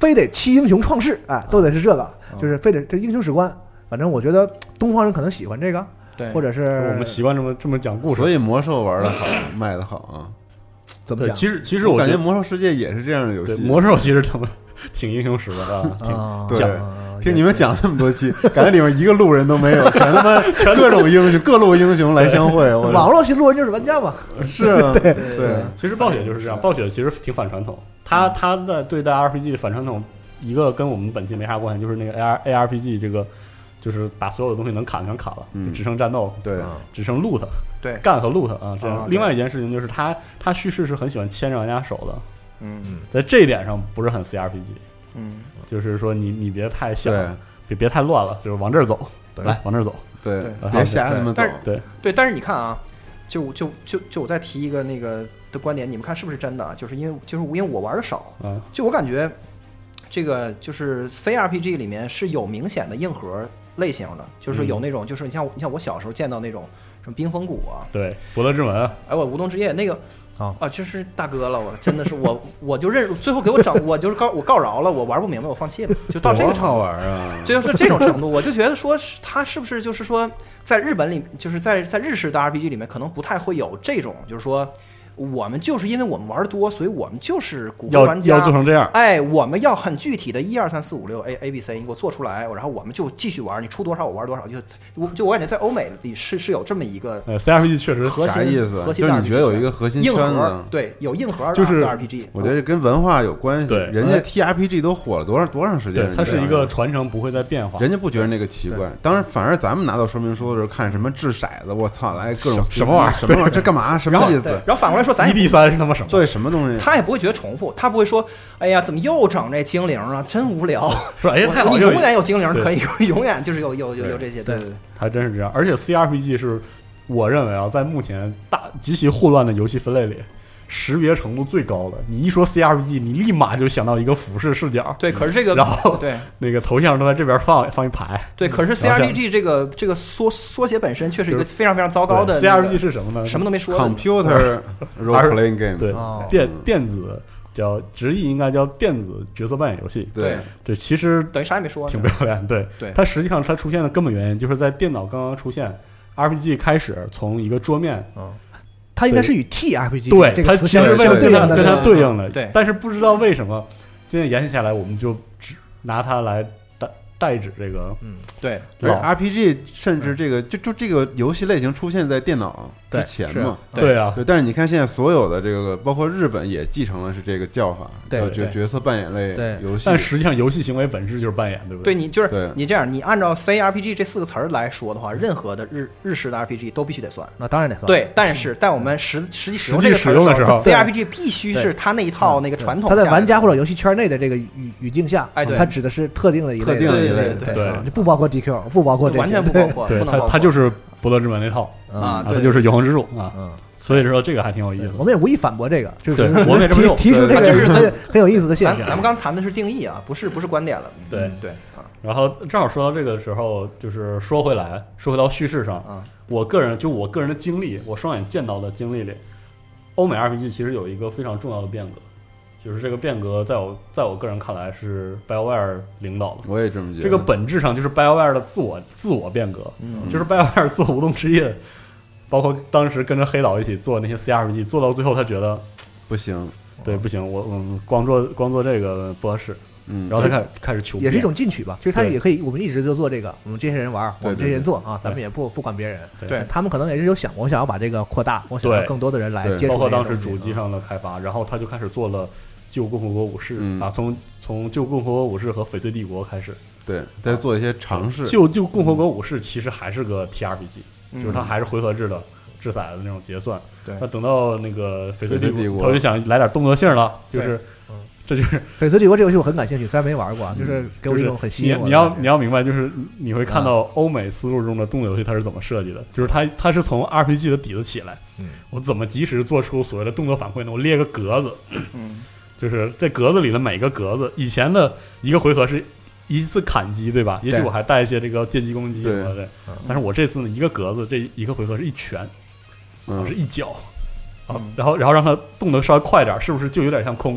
非得七英雄创世，哎，都得是这个，就是非得这英雄史观。反正我觉得东方人可能喜欢这个， 对， 或者是我们习惯这么讲故事， 所以魔兽玩的好，卖的好啊。 怎么讲？ 其实我感觉魔兽世界也是这样的游戏。 魔兽其实挺英雄史的啊， 对。听你们讲那么多期，感觉里面一个路人都没有，全他妈各种英雄，各路英雄来相会。 网络型路人就是玩家嘛。 是啊，对。 其实暴雪就是这样，暴雪其实挺反传统。他在对待 RPG 反传统，一个跟我们本期没啥关系，就是那个 ARPG 这个，就是把所有的东西能砍全砍了，只剩战斗， 对， 只剩 loot， 对， 干和 loot 啊。这样，另外一件事情就是他叙事是很喜欢牵着玩家手的，在这一点上不是很 CRPG。就是说你别太小，别太乱了，就是往这儿走，来往这儿走， 对，别瞎他们走， 对。但是你看啊，就我再提一个那个的观点，你们看是不是真的？就是因为我玩的少，就我感觉这个就是 CRPG 里面是有明显的硬核类型的，就是有那种就是你像我小时候见到那种什么冰封谷啊， 对，博德之门， 哎，我无冬之夜那个。就是大哥了，我真的是我就认，最后给我整，我告饶了，我玩不明白，我放弃了，就到这个程度玩啊， 就是这种程度，我就觉得说他是不是就是说在日本里，就是在日式的 RPG 里面，可能不太会有这种，就是说我们就是因为我们玩的多，所以我们就是骨灰玩家要做成这样， 哎，我们要很具体的1、2、3、4、5、6 A B C， 你给我做出来，然后我们就继续玩，你出多少我玩多少，就我感觉在欧美里是有这么一个 CRPG 确实核心意思， 就是你觉得有一个核心圈子， 对，有硬核就是 RPG， 我觉得跟文化有关系， 对， 人家 TRPG 都火了多长时间， 它是一个传承，不会再变化， 人家不觉得那个奇怪，当然反而咱们拿到说明书的时候看什么掷骰子，我操，来各种什么玩意儿，这干嘛？什么意思？ 然后反过来说，咱 1:3是他妈什么？ 对，什么东西？ 他也不会觉得重复，他不会说，哎呀，怎么又整这精灵啊，真无聊。 说，哎呀，太好， 你永远有精灵可以，永远就是有这些，对， 还真是这样。而且 CRPG 是我认为啊，在目前极其混乱的游戏分类里，识别程度最高的。你一说 CRPG， 你立马就想到一个俯视视角。 对，可是这个， 然后对那个头像都在这边放一排。 对，可是 CRPG 这个缩写本身却是一个非常非常糟糕的。 CRPG 是什么呢？ 什么都没说。 Computer role playing games， 对，电子叫直译应该叫电子角色扮演游戏。 对， 这其实等于啥也没说， 挺不要脸。对，它实际上它出现的根本原因就是在电脑刚刚出现 RPG 开始从一个桌面。 它应该是与 TRPG 对这个词相对应的，跟它对应的。 对， 但是不知道为什么，今天延续下来，我们就只拿它来代指这个。 对。 而 RPG 甚至这个就这个游戏类型出现在电脑之前嘛？ 对啊。 对，但是你看现在所有的这个，包括日本也继承了是这个叫法，叫角色扮演类游戏。 但实际上，游戏行为本质就是扮演，对不对？ 对，你就是你这样，你按照 CRPG 这4个词儿来说的话，任何的日式的 RPG 都必须得算。 那当然得算。 对，但是在我们实际使用这个使用的时候 ，CRPG 必须是它那一套那个传统。 它在玩家或者游戏圈内的这个语境下， 哎，对， 它指的是特定的一类， 对， 就不包括 DQ， 不包括这些， 完全不包括。 对，它就是博德之门那套啊， 它就是永恒之柱啊。所以说这个还挺有意思的。 我们也无意反驳这个，就是我们也这么用提出这个是很有意思的现象。 咱们刚谈的是定义啊，不是观点了。 对对。 然后正好说到这个时候，就是说回到叙事上啊，我个人的经历，我双眼见到的经历里，欧美 RPG 其实有一个非常重要的变革，就是这个变革在我个人看来是 BioWare 领导的。 我也这么觉得。 这个本质上就是 BioWare 的自我变革，就是 BioWare 做无冬之夜，包括当时跟着黑岛一起做那些 CRPG， 做到最后他觉得不行， 对，不行，我光做这个不合适。然后他开始求变， 也是一种进取吧。其实他也可以，我们一直就做这个，我们这些人玩，我们这些人做啊，咱们也不管别人。 对， 他们可能也是有想过，我想要把这个扩大，我想要更多的人来接触。 包括当时主机上的开发，然后他就开始做了旧共和国武士啊，从旧共和国武士和翡翠帝国开始， 对，在做一些尝试。 旧共和国武士其实还是个 TRPG，就是它还是回合制的掷骰的那种结算。 对， 那等到那个翡翠帝国，他就想来点动作性了，就是。这就是翡翠帝国这游戏我很感兴趣，虽然没玩过，就是给我一种很吸引我。 你要明白，就是你会看到欧美思路中的动作游戏它是怎么设计的，就是它是从 RPG 的底子起来，我怎么及时做出所谓的动作反馈呢？我列个格子，就是在格子里的每个格子，以前的一个回合是一次砍击，对吧？也许我还带一些这个借机攻击什么的，但是我这次呢，一个格子这一个回合是一拳，是一脚。然后让它动得稍微快点，是不是就有点像空服？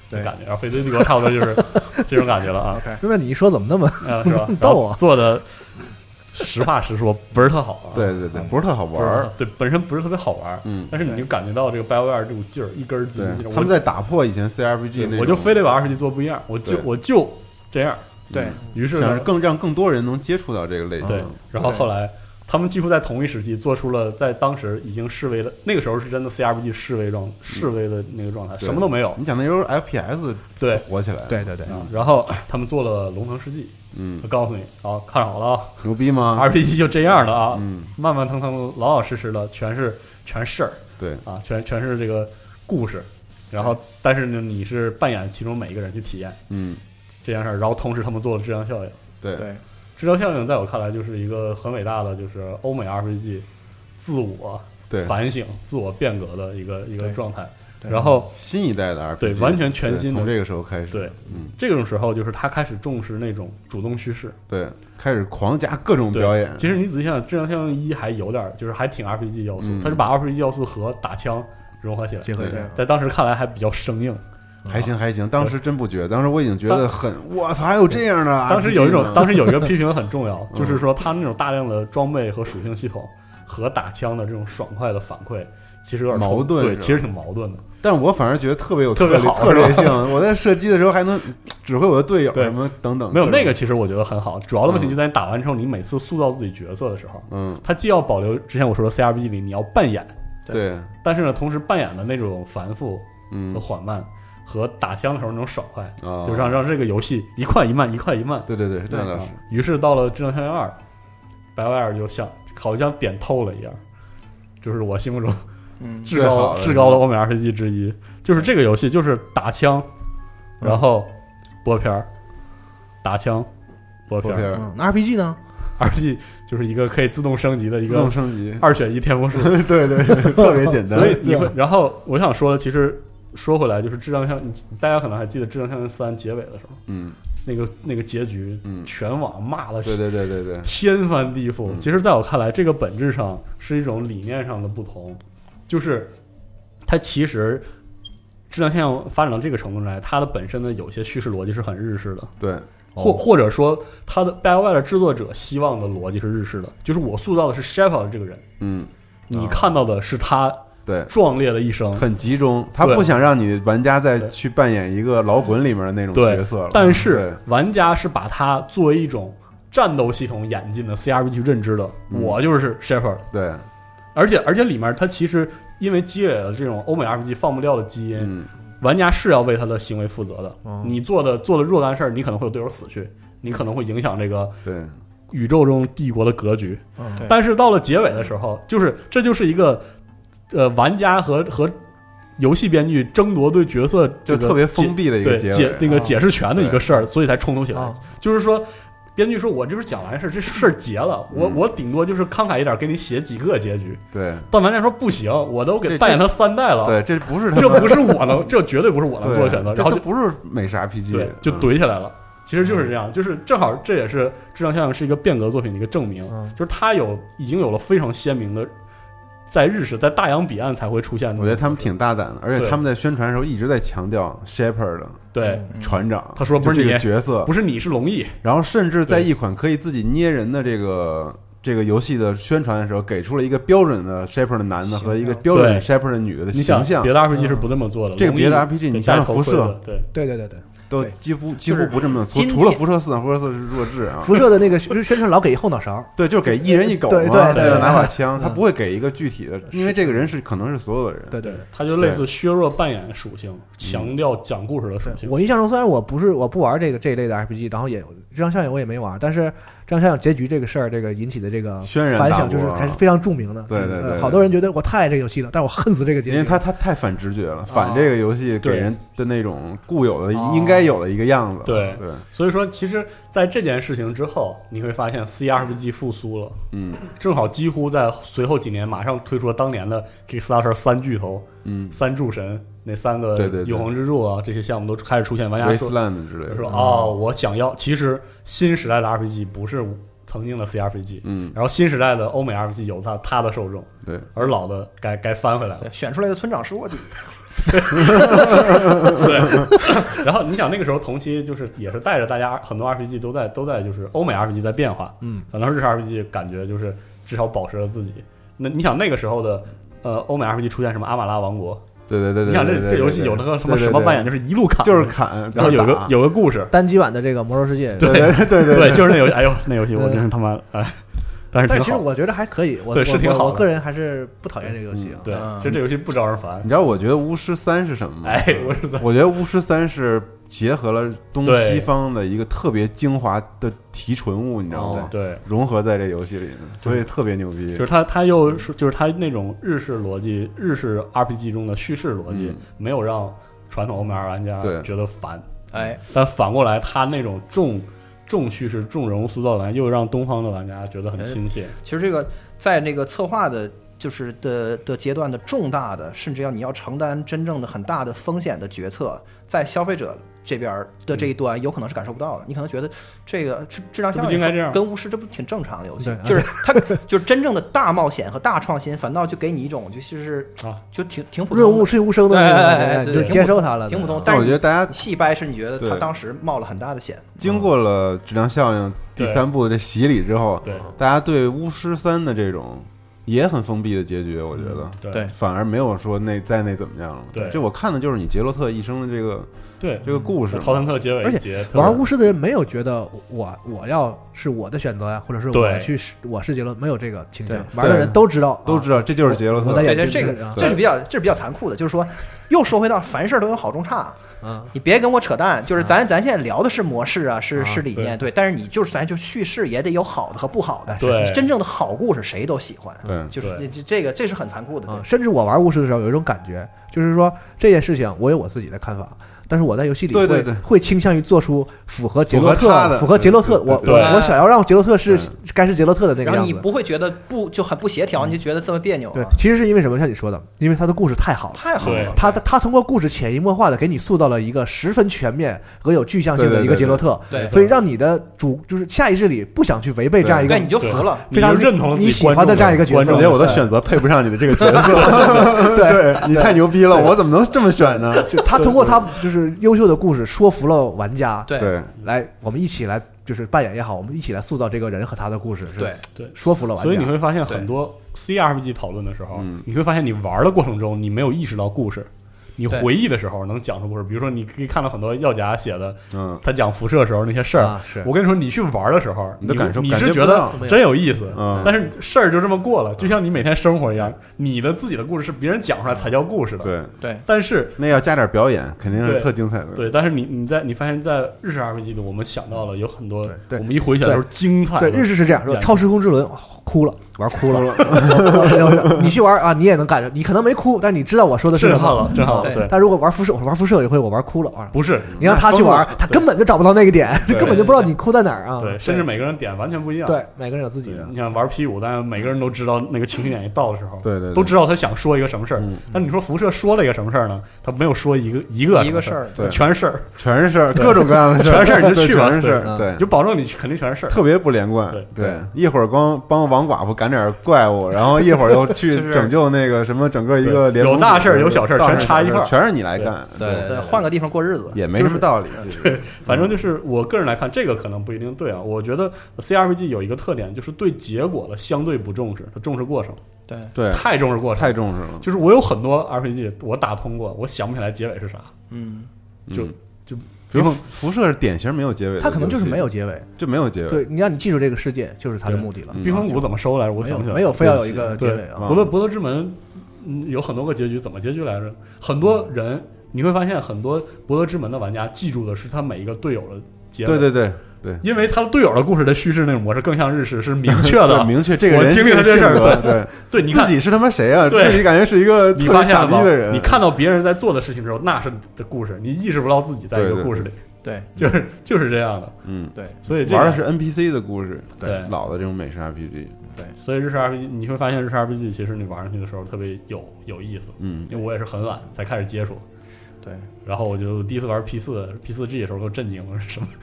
对感觉，然后翡翠帝国差不多就是这种感觉了啊。 那你一说怎么那么是吧？ 逗啊？ 做的实话实说不是特好啊。 对对对，不是特好玩儿。 对，本身不是特别好玩。但是你就感觉到这个 BioWare 这股劲儿，一根筋。 他们在打破以前 CRPG 那种， 我就非得把RPG做不一样，我就这样。 对于是想让更多人能接触到这个类型。 对，然后后来他们几乎在同一时期做出了在当时已经式微的，那个时候是真的 CRPG 式微的那个状态，什么都没有。 你想那时候 FPS 对火起来， 对对对。 然后他们做了《龙腾世纪》，我告诉你啊，看好了啊， 牛逼吗 ？RPG 就这样的啊，慢慢腾腾，老老实实的，全事儿， 对啊，全是这个故事。然后，但是呢，你是扮演其中每一个人去体验，这件事儿。然后同时他们做了质量效应， 对， 质量效应在我看来就是一个很伟大的，就是欧美 RPG 自我反省、自我变革的一个状态。然后新一代的 RPG， 对，完全全新的， 从这个时候开始， 对，这种时候就是他开始重视那种主动叙事， 对，开始狂加各种表演。 其实你仔细想想，质量效应1还有点就是还挺 RPG 要素，他是把 RPG 要素和打枪融合起来， 结合起来， 在当时看来还比较生硬。 还行，当时真不觉得，当时我已经觉得很，我操，还有这样的。 当时有一个批评很重要，就是说他那种大量的装备和属性系统和打枪的这种爽快的反馈，其实有点矛盾， 对，其实挺矛盾的。 但我反而觉得特别有特别好策略性，我在射击的时候还能指挥我的队友什么等等。 没有那个，其实我觉得很好。主要的问题就在你打完之后，你每次塑造自己角色的时候，它既要保留之前我说的 CRPG 里你要扮演， 对， 但是呢，同时扮演的那种繁复和缓慢。和打枪的时候那种爽快，就让这个游戏一快一慢，一快一慢。 对，这倒是。 于是到了《质量效应2》，BioWare 就好像点透了一样，就是我心目中至高的欧美 RPG 之一，就是这个游戏就是打枪，然后播片儿，打枪播片儿。 那 RPG 呢 ？RPG 就是一个可以自动升级的一个自动升级 2选1天赋树。 对，特别简单。 所以你会，然后我想说的其实。说回来，就是质量效应，大家可能还记得《质量效应3》结尾的时候，那个结局，全网骂了， 对， 天翻地覆。其实，在我看来，这个本质上是一种理念上的不同，就是它其实质量效应发展到这个程度来，它的本身的有些叙事逻辑是很日式的， 对， 或者说它的 BioWare 的制作者希望的逻辑是日式的，就是我塑造的是 Shepard 这个人，你看到的是他。 对， 壮烈的一生很集中，他不想让你玩家再去扮演一个老滚里面的那种角色了。 但是玩家是把它作为一种战斗系统演进的 CRPG 认知的，我就是 Shepard。 对， 而且里面它其实因为积累了这种欧美 RPG 放不掉的基因，玩家是要为他的行为负责的。你做的若干事儿，你可能会有队友死去，你可能会影响这个宇宙中帝国的格局。但是到了结尾的时候，这就是一个。玩家和游戏编剧争夺对角色就特别封闭的一个解释权的一个事儿，所以才冲突起来。就是说，编剧说我就是讲完事，这事儿结了，我顶多就是慷慨一点给你写几个结局。 对， 但玩家说不行，我都给扮演他3代了。 对，这不是我能，这绝对不是我能做的选择。然后就不是美式 RPG， 对，就怼起来了。其实就是这样，就是正好这也是质量效应是一个变革作品的一个证明，就是它已经有了非常鲜明的。在日式，在大洋彼岸才会出现的。 我觉得他们挺大胆的，而且他们在宣传的时候一直在强调 Shepard 对船长， 他说不是这个角色， 不是你是龙翼。 然后甚至在一款可以自己捏人的这个游戏的宣传的时候，给出了一个标准的 Shepard 的男的和一个标准的 Shepard 的女的形象。 别的 RPG 是不这么做的， 这个别的 RPG 你想想辐射， 对。 都几乎不这么做，除了辐射4，辐射4是弱智啊。 辐射的那个宣传老给一后脑勺， 对，就是给一人一狗嘛， 对， 拿把枪，他不会给一个具体的，因为这个人可能是所有的人， 对， 他就类似削弱扮演属性，强调讲故事的属性。 我印象中，虽然我不玩这一类的 RPG， 然后也质量效应我也没玩，但是质量效应结局这个事儿，这个引起的这个反响就是还是非常著名的。 对， 好多人觉得我太爱这个游戏了，但我恨死这个结局， 因为他太反直觉了，反这个游戏给人的那种固有的应该有的一个样子。 对，所以说其实在这件事情之后，你会发现 CRPG 复苏了，正好几乎在随后几年马上推出了当年的 Kickstarter 3巨头，3柱神那3个永恒之柱啊，这些项目都开始出现，玩家说之类的说我想要，其实新时代的 RPG 曾经的 CRPG，然后新时代的欧美 RPG 有它的受众， 对， 而老的该翻回来了， 选出来的村长是卧底。 对，然后你想那个时候同期就是也是带着大家很多 RPG 都在就是欧美 RPG 在变化，反正日式 RPG 感觉就是至少保持了自己。那你想那个时候的欧美 RPG 出现什么阿玛拉王国？ 对， 你想这游戏有那个什么扮演，就是一路砍， 就是砍， 然后有个故事， 单机版的这个魔兽世界， 对，就是那游戏，哎呦，那游戏我真是他妈哎。但其实我觉得还可以，我个人还是不讨厌这个游戏啊。 对，其实这游戏不招人烦。 你知道我觉得巫师3是什么吗？我觉得巫师3是结合了东西方的一个特别精华的提纯物，你知道吗？ 对， 融合在这游戏里，所以特别牛逼。 就是它又是就是它那种日式逻辑，日式 RPG 中的叙事逻辑，没有让传统欧美玩家觉得烦。 哎， 但反过来，它那种重叙事、重人物塑造的玩家，又让东方的玩家觉得很亲切。 其实这个在那个策划的，就是的阶段的重大的，甚至你要承担真正的很大的风险的决策，在消费者这边的这一端有可能是感受不到的。你可能觉得这个质量效应跟巫师这不挺正常的游戏，就是它就是真正的大冒险和大创新，反倒就给你一种就是就挺普通， 润物细无声的那种感觉，就接受它了， 挺普通。 但我觉得大家细掰是你觉得他当时冒了很大的险， 经过了质量效应第3部的这洗礼之后，大家对巫师3的这种也很封闭的结局，我觉得对， 反而没有说那怎么样了。 对， 就我看的就是你杰洛特一生的这个故事， 陶坦特结尾， 而且玩巫师的人没有觉得我要是我的选择呀，或者是我是杰洛，没有这个倾向。玩的人都知道这就是杰洛特。 这是比较残酷的，就是说又说回到凡事都有好中差。你别跟我扯淡，就是咱现在聊的是模式啊，是理念，对。但是你就是咱就叙事也得有好的和不好的， 对。 真正的好故事谁都喜欢， 对， 就是这是很残酷的。 甚至我玩巫师的时候有一种感觉，就是说这件事情我有我自己的看法。但是我在游戏里会倾向于做出符合杰洛特，我想要让杰洛特是该是杰洛特的那个样子。 然后你不会觉得就很不协调，你就觉得这么别扭。 对，其实是因为什么？像你说的，因为他的故事太好了，他通过故事潜移默化的给你塑造了一个十分全面和有具象性的一个杰洛特， 对， 所以让你的就是下意识里不想去违背这样一个， 你就服了， 非常认同你喜欢的这样一个角色。 我觉得我的选择配不上你的这个角色，对你太牛逼了，我怎么能这么选呢？ 就他通过他就是优秀的故事说服了玩家， 对， 来我们一起来就是扮演也好，我们一起来塑造这个人和他的故事， 对， 说服了玩家。 所以你会发现很多 CRPG 讨论的时候，你会发现你玩的过程中你没有意识到故事。你回忆的时候能讲出故事，比如说你可以看到很多药家写的，他讲辐射的时候那些事儿，我跟你说，你去玩的时候， 你的感受你是觉得真有意思，但是事儿就这么过了，就像你每天生活一样，你的自己的故事是别人讲出来才叫故事的， 对。 但是那要加点表演，肯定是特精彩的。 对，但是你发现，在日式 RPG 里，我们想到了有很多，我们一回想都是精彩。 对，日式是这样，说超时空之轮哭了。玩哭了，你去玩啊，你也能感受，你可能没哭，但你知道我说的是什么， 正好。对， 但如果玩辐射，我玩辐射也会，我玩哭了啊， 不是， 你让他去玩，他根本就找不到那个点，根本就不知道你哭在哪儿啊。 对，甚至每个人点完全不一样。 对，每个人有自己的。 你想玩 P5，但每个人都知道那个情绪点一到的时候， 对， 都知道他想说一个什么事儿。但你说辐射说了一个什么事儿呢？他没有说一个事儿， 对， 全是事儿， 全是事儿，各种各样的事儿， 全是事儿，你就去吧， 全是事儿，对， 就保证你肯定全是事儿， 特别不连贯。对，一会儿光帮王寡妇赶点怪物。然后一会儿又去拯救那个什么，整个一个联盟， 有大事儿有小事儿，全插一块儿， 全是你来干。 对，换个地方过日子也没什么道理。 对，反正就是我个人来看，这个可能不一定对啊。我觉得 CRPG 有一个特点，就是对结果的相对不重视，它重视过程。 对， 太重视过程， 太重视了。 就是我有很多 RPG 我打通过，我想不起来结尾是啥。就比如辐射是典型没有结尾， 它可能就是没有结尾， 就没有结尾。 对，你让你记住这个世界，就是它的目的了。 冰封谷怎么收来着？我想不起来， 没有非要有一个结尾啊。 博德之门有很多个结局，怎么结局来着？很多人你会发现，很多博德之门的玩家记住的是他每一个队友的结尾。 对， 因为他的队友的故事的叙事那种模式更像日式，是明确的， 明确这个人我经历了这事儿，对，你自己是他妈谁啊？自己感觉是一个特别傻逼的人。 你看到别人在做的事情之后，那是的故事，你意识不到自己在一个故事里。 对， 就是这样的。 对， 所以玩的是 NPC 的故事， 对， 老的这种美式 RPG。 对，所以日式 RPG 你会发现日式 RPG 其实你玩上去的时候特别有意思。因为我也是很晚才开始接触。 对， 然后我就第一次玩 P4G 的时候都震惊了，是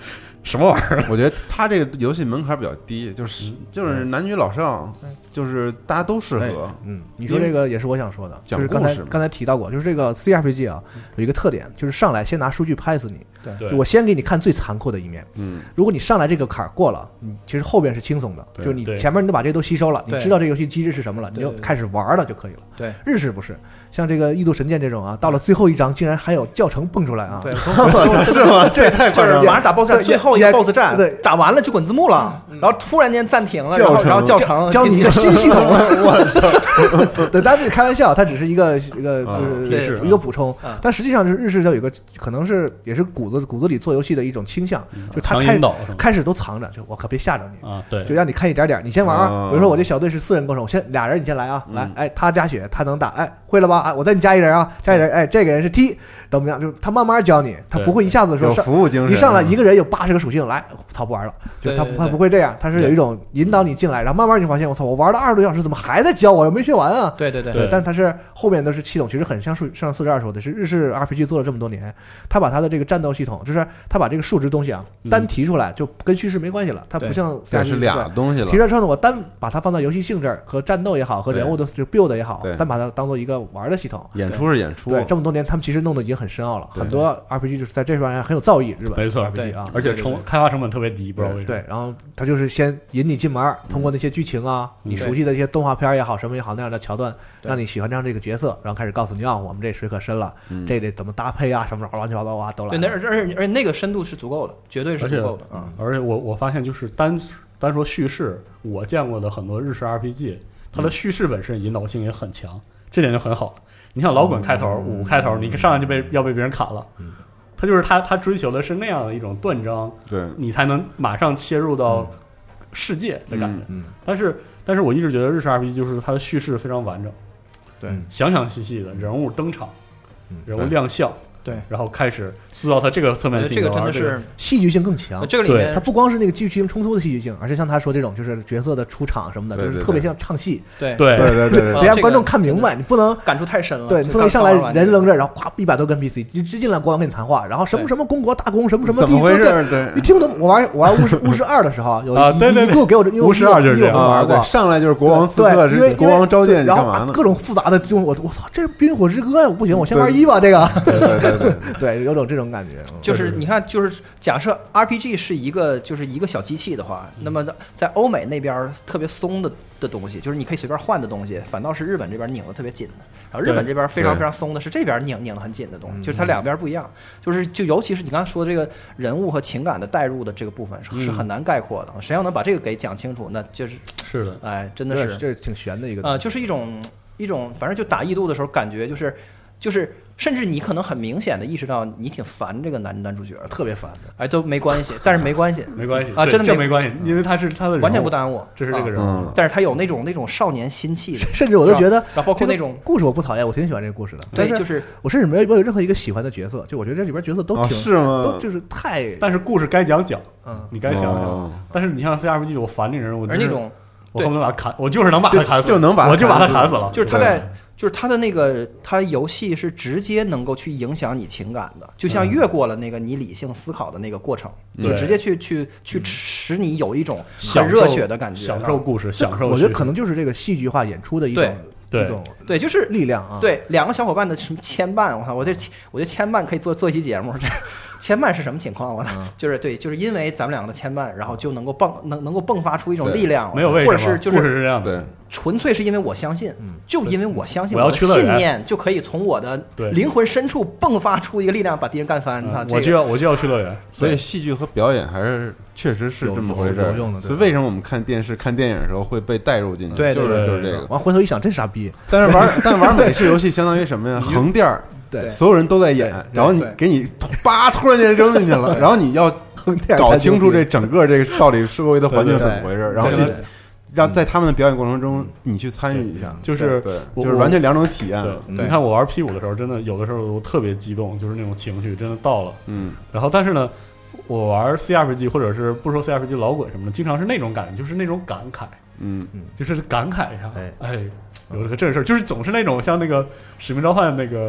什么玩意儿？ 我觉得他这个游戏门槛比较低，就是男女老少，就是大家都适合。 你说这个也是我想说的，就是刚才提到过，就是这个 CRPG 啊，有一个特点，就是上来先拿数据拍死你。 对， 就我先给你看最残酷的一面。如果你上来这个坎儿过了，其实后边是轻松的，就是你前面你都把这些都吸收了，你知道这游戏机制是什么了，你就开始玩了就可以了。 对， 日式不是，像这个《异度神剑》这种啊，到了最后一章竟然还有教程蹦出来啊！ 对， 是吗？这也太夸张了！ 马上打 BOSS 战，最后一个 BOSS 战，对，打完了就滚字幕了，然后突然间暂停了，然后教程教你一个新系统。我操！对，当然这是开玩笑，它只是一个一个补充，但实际上是日式就有一个可能是也是骨子里做游戏的一种倾向，就他开始都藏着，就我可别吓着你啊，对， 就让你看一点点，你先玩啊。比如说我这小队是4人构成，我先俩人你先来啊，来，哎，他加血，他能打，哎，会了吧？哎，我再你加一人啊，加一人，哎，这个人是 T， 怎么样？就是他慢慢教你，他不会一下子说服务精神， 一上来一个人有80个属性，来，操，不玩了，就他不会这样，他是有一种引导你进来，然后慢慢你发现，我操，我玩了20多小时，怎么还在教我？又没学完啊？ 对， 但他是后面都是系统，其实很像上42说的，是日式 RPG 做了这么多年，他把他的这个战斗系统，就是他把这个数值东西啊单提出来，就跟叙事没关系了，他不像是俩东西了。 提出来之后呢，我单把它放到游戏性质和战斗也好，和人物的就 build 也好，单把它当做一个玩的系统。 演出是演出。 对，这么多年他们其实弄得已经很深奥了，很多 RPG 就是在这方面很有造诣。日本没错 RPG 啊， 而且开发成本特别低，不知道为什么。 对，然后他就是先引你进门，通过那些剧情啊，你熟悉的一些动画片也好，什么也好那样的桥段，让你喜欢上这个角色，然后开始告诉你啊，我们这水可深了，这得怎么搭配啊，什么乱七八糟啊都来。 对，而且那个深度是足够的，绝对是足够的啊！ 而且我发现就是单说叙事，我见过的很多日式 RPG， 它的叙事本身引导性也很强，这点就很好。你像老滚开头5开头，你上来就要被别人砍了，他就是他追求的是那样的一种断章， 对， 你才能马上切入到世界的感觉。但是我一直觉得日式 RPG 就是它的叙事非常完整， 对， 详详细细的人物登场，人物亮相。 对， 然后开始塑造他这个侧面性， 这个真的是戏剧性更强。 这个里面它不光是那个剧情冲突的戏剧性，而是像他说这种就是角色的出场什么的，就是特别像唱戏。 对， 得让观众看明白，你不能感触太深了。 对，你不能一上来人扔这，然后咵100多个 NPC 就直进来国王跟你谈话，然后什么公国大公什么怎么回事？对， 你听不懂。我玩巫师2的时候，有一度给我巫师2就是玩过， 上来就是国王刺客，是国王召见， 然后各种复杂的，就我操，这冰火之歌呀，不行，我先玩1吧，这个。对，有种这种感觉。 就是你看，就是假设 RPG 是一个小机器的话，那么在欧美那边特别松的东西，就是你可以随便换的东西，反倒是日本这边拧的特别紧的。然后日本这边非常非常松的是这边拧的很紧的东西，就是它两边不一样。就尤其是你刚才说的这个人物和情感的带入的这个部分是很难概括的。谁要能把这个给讲清楚，那是的， 哎，真的是这挺悬的一个就是一种，反正就打异度的时候感觉就是甚至你可能很明显的意识到你挺烦这个男主角， 特别烦的， 哎，都没关系，但是没关系啊， 真的没关系，因为他的完全不耽误， 这是这个人物， 但是他有那种少年心气的， 甚至我都觉得， 然后包括那种故事我不讨厌，我挺喜欢这个故事的， 对，就是我甚至没有任何一个喜欢的角色，就我觉得这里边角色都挺是吗？ 都就是太， 但是故事该讲，你该想想，但是你像 CRPG， 我烦这人物， 而那种我恨不得把他砍，我就是能把他砍死， 我就把他砍死了， 就是他的那个，他游戏是直接能够去影响你情感的，就像越过了那个你理性思考的那个过程，就直接去使你有一种很热血的感觉， 享受故事，享受。 我觉得可能就是这个戏剧化演出的一种对，就是力量啊。 对，两个小伙伴的什么牵绊，我觉得牵绊可以做一期节目。牵绊是什么情况？就是因为咱们两个的牵绊，然后就能够迸发出一种力量， 没有为什么， 或者是就是这样的， 纯粹是因为我相信，就因为我相信我的信念就可以从我的灵魂深处迸发出一个力量，把敌人干翻。 我就要去乐园。 所以戏剧和表演还是确实是这么回事。所以为什么我们看电视、看电影的时候会被带入进去？就是这个。 完回头一想，真傻逼。 但玩美式游戏相当于什么呀？横店儿。 对， 所有人都在演，然后你给你突然间扔进去了，然后你要搞清楚这整个这个到底社会的环境怎么回事，然后去让在他们的表演过程中你去参与一下， 就是完全两种体验。 你看我玩 P5的时候，真的有的时候我特别激动，就是那种情绪真的到了。然后但是呢，我玩 CRPG 或者是不说 CRPG 老滚什么的，经常是那种感觉，就是那种感慨。就是感慨一下，有了个正事儿，就是总是那种像那个《使命召唤》那个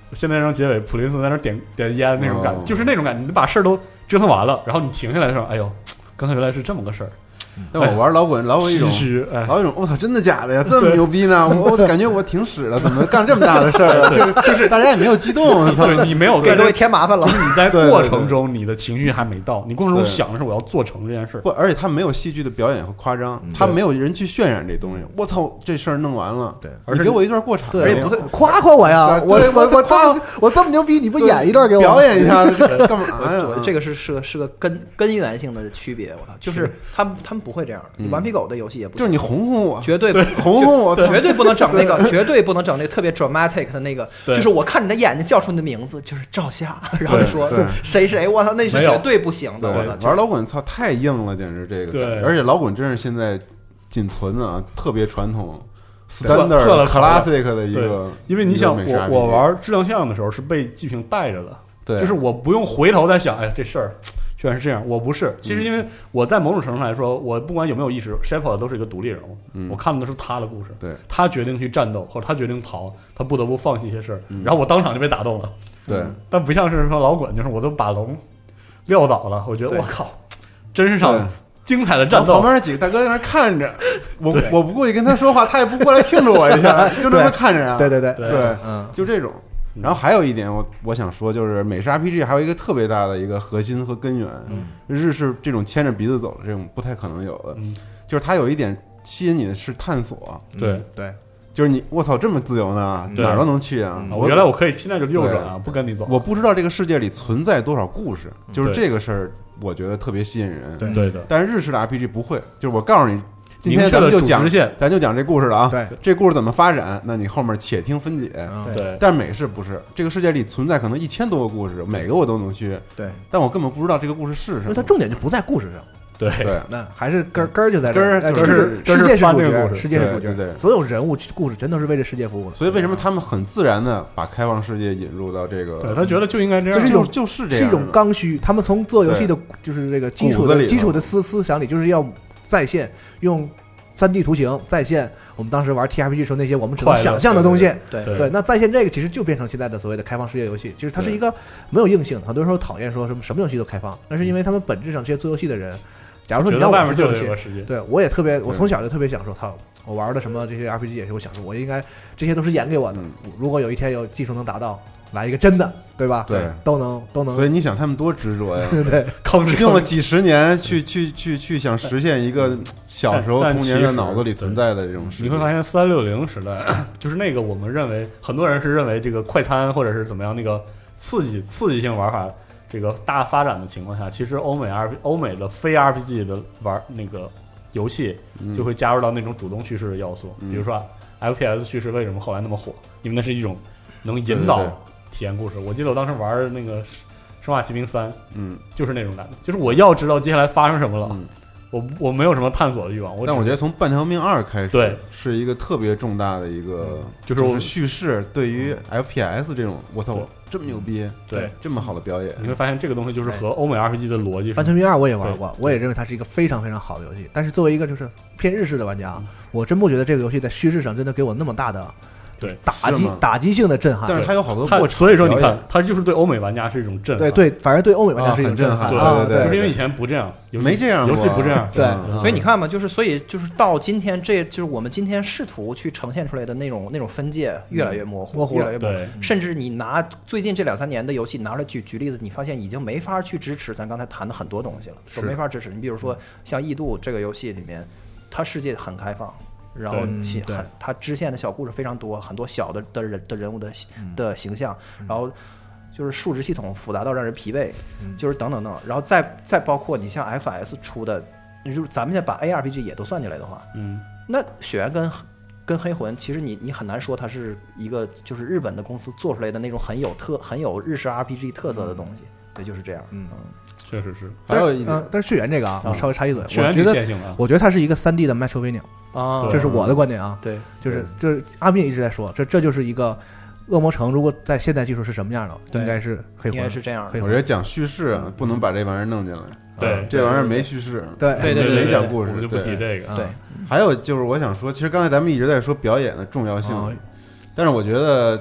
现在让结尾普林斯在那点烟那种感觉，就是那种感觉，你把事儿都折腾完了，然后你停下来说，哎呦，刚才原来是这么个事儿。 但我玩老滚老有一种，老有一种，我操，真的假的呀？这么牛逼呢？我感觉我挺屎的，怎么干这么大的事儿？就是大家也没有激动， 对你没有给各位添麻烦了。 就是你在过程中你的情绪还没到，你过程中想的是我要做成这件事。 不，而且他没有戏剧的表演和夸张，他没有人去渲染这东西。我操，这事儿弄完了， 对， 而且给我一段过场， 对，不对，夸夸我呀！我这么牛逼，你不演一段给我表演一下，干嘛呀？ 这个是个根源性的区别。我操，就是他们不会这样，顽皮狗的游戏也不就是你哄哄我， 绝对哄哄我， 绝对不能整那个，绝对不能整那个特别 dramatic 的那个，就是我看你的眼睛叫出你的名字，就是赵夏，然后说谁，我操，那是绝对不行的。 玩老滚，操，太硬了，简直这个。 对， 而且老滚真是现在仅存的特别传统 standard classic 的一个， 因为你想，我玩质量效应的时候是被剧情带着的， 对， 就是我不用回头再想，哎，这事儿。居然是这样，我不是。其实因为我在某种程度上来说，我不管有没有意识 ，Shepard 都是一个独立人物。我看的是他的故事， 对， 他决定去战斗，或者他决定逃，他不得不放弃一些事儿，然后我当场就被打动了。 对， 但不像是说老滚，就是我都把龙撂倒了，我觉得我靠，真是场精彩的战斗。 旁边几个大哥在那看着，我不过去跟他说话，他也不过来庆祝我一下，就那么看着啊。 对， 就这种。然后还有一点我想说，就是美式 RPG 还有一个特别大的一个核心和根源，日式这种牵着鼻子走的这种不太可能有的，就是它有一点吸引你的是探索， 对， 就是你我操这么自由呢，哪儿都能去啊！ 我原来我可以现在就右转啊，不跟你走。 我不知道这个世界里存在多少故事，就是这个事儿，我觉得特别吸引人。 对的， 但是日式的 RPG 不会，就是我告诉你。今天咱们就讲这故事了啊！ 对， 这故事怎么发展？那你后面且听分解。 对， 但美式不是，这个世界里存在可能1000多个故事，每个我都能去。 对， 但我根本不知道这个故事是什么， 因为它重点就不在故事上。 对， 那还是根儿就在这儿， 就是世界是主角，世界是主角， 对， 所有人物故事全都是为这世界服务的。 所以为什么他们很自然的把开放世界引入到这个？ 对，他觉得就应该这样， 就是这样， 是一种刚需。他们从做游戏的，就是这个基础的思想里，就是要再现用。3D 图形再现我们当时玩 TRPG 时候那些我们只能想象的东西，对，那再现这个其实就变成现在的所谓的开放世界游戏，其实它是一个没有硬性的。很多人说讨厌说什么游戏都开放，那是因为他们本质上这些做游戏的人，假如说你让我去做游戏，对我也特别，我从小就特别想说，操，我玩的什么这些 RPG 也是，我想说我应该这些都是演给我的，如果有一天有技术能达到。来一个真的，对吧？ 对， 都能。 所以你想他们多执着呀？ 对， 用了几十年去想实现一个小时候童年的脑子里存在的这种事。 你会发现360时代就是那个我们认为很多人是认为这个快餐或者是怎么样那个刺激性玩法这个大发展的情况下，其实欧美的非 RPG 的玩那个游戏就会加入到那种主动叙事的要素，比如说 FPS 叙事为什么后来那么火？因为那是一种能引导。体验故事，我记得我当时玩那个《生化奇兵3》，就是那种感觉，就是我要知道接下来发生什么了，我没有什么探索的欲望。 但我觉得从《半条命2》开始， 对， 是一个特别重大的一个， 就是叙事对于 FPS 这种，我操，这么牛逼， 对， 这么好的表演， 你会发现这个东西就是和欧美 RPG 的逻辑。《 半条命2》我也玩过，我也认为它是一个非常非常好的游戏，但是作为一个就是偏日式的玩家，我真不觉得这个游戏在叙事上真的给我那么大的。 对， 打击性的震撼， 但是它有好多过程， 所以说你看，它就是对欧美玩家是一种震撼， 对，反而对欧美玩家是一种震撼， 对，就是因为以前不这样， 没这样， 游戏不这样， 对，所以你看嘛，所以到今天，这就是我们今天试图去呈现出来的那种分界越来越模糊，越来越模糊，甚至你拿最近这2-3年的游戏拿出来举例子，你发现已经没法去支持咱刚才谈的很多东西了，都没法支持。你比如说像《异度》这个游戏里面，它世界很开放。然后它支线的小故事非常多，很多小的人物的形象，然后就是数值系统复杂到让人疲惫，就是等等等，然后再包括你像 FS 出的，就是咱们现在把 ARPG 也都算进来的话，那血缘跟黑魂，其实你很难说它是一个就是日本的公司做出来的那种很有日式 RPG 特色的东西，对，就是这样， 确实是。 还有一点，但是血缘这个我稍微插一嘴，我觉得它是一个3D 的 Metroidvania。这是我的观点啊， 对， 就是阿斌也一直在说，这就是一个恶魔城，如果在现代技术是什么样的，应该是黑魂， 应该是这样的。 我觉得讲叙事不能把这玩意儿弄进来， 对， 这玩意儿没叙事， 对， 没讲故事， 就不提这个。 对， 还有就是我想说，其实刚才咱们一直在说表演的重要性，但是我觉得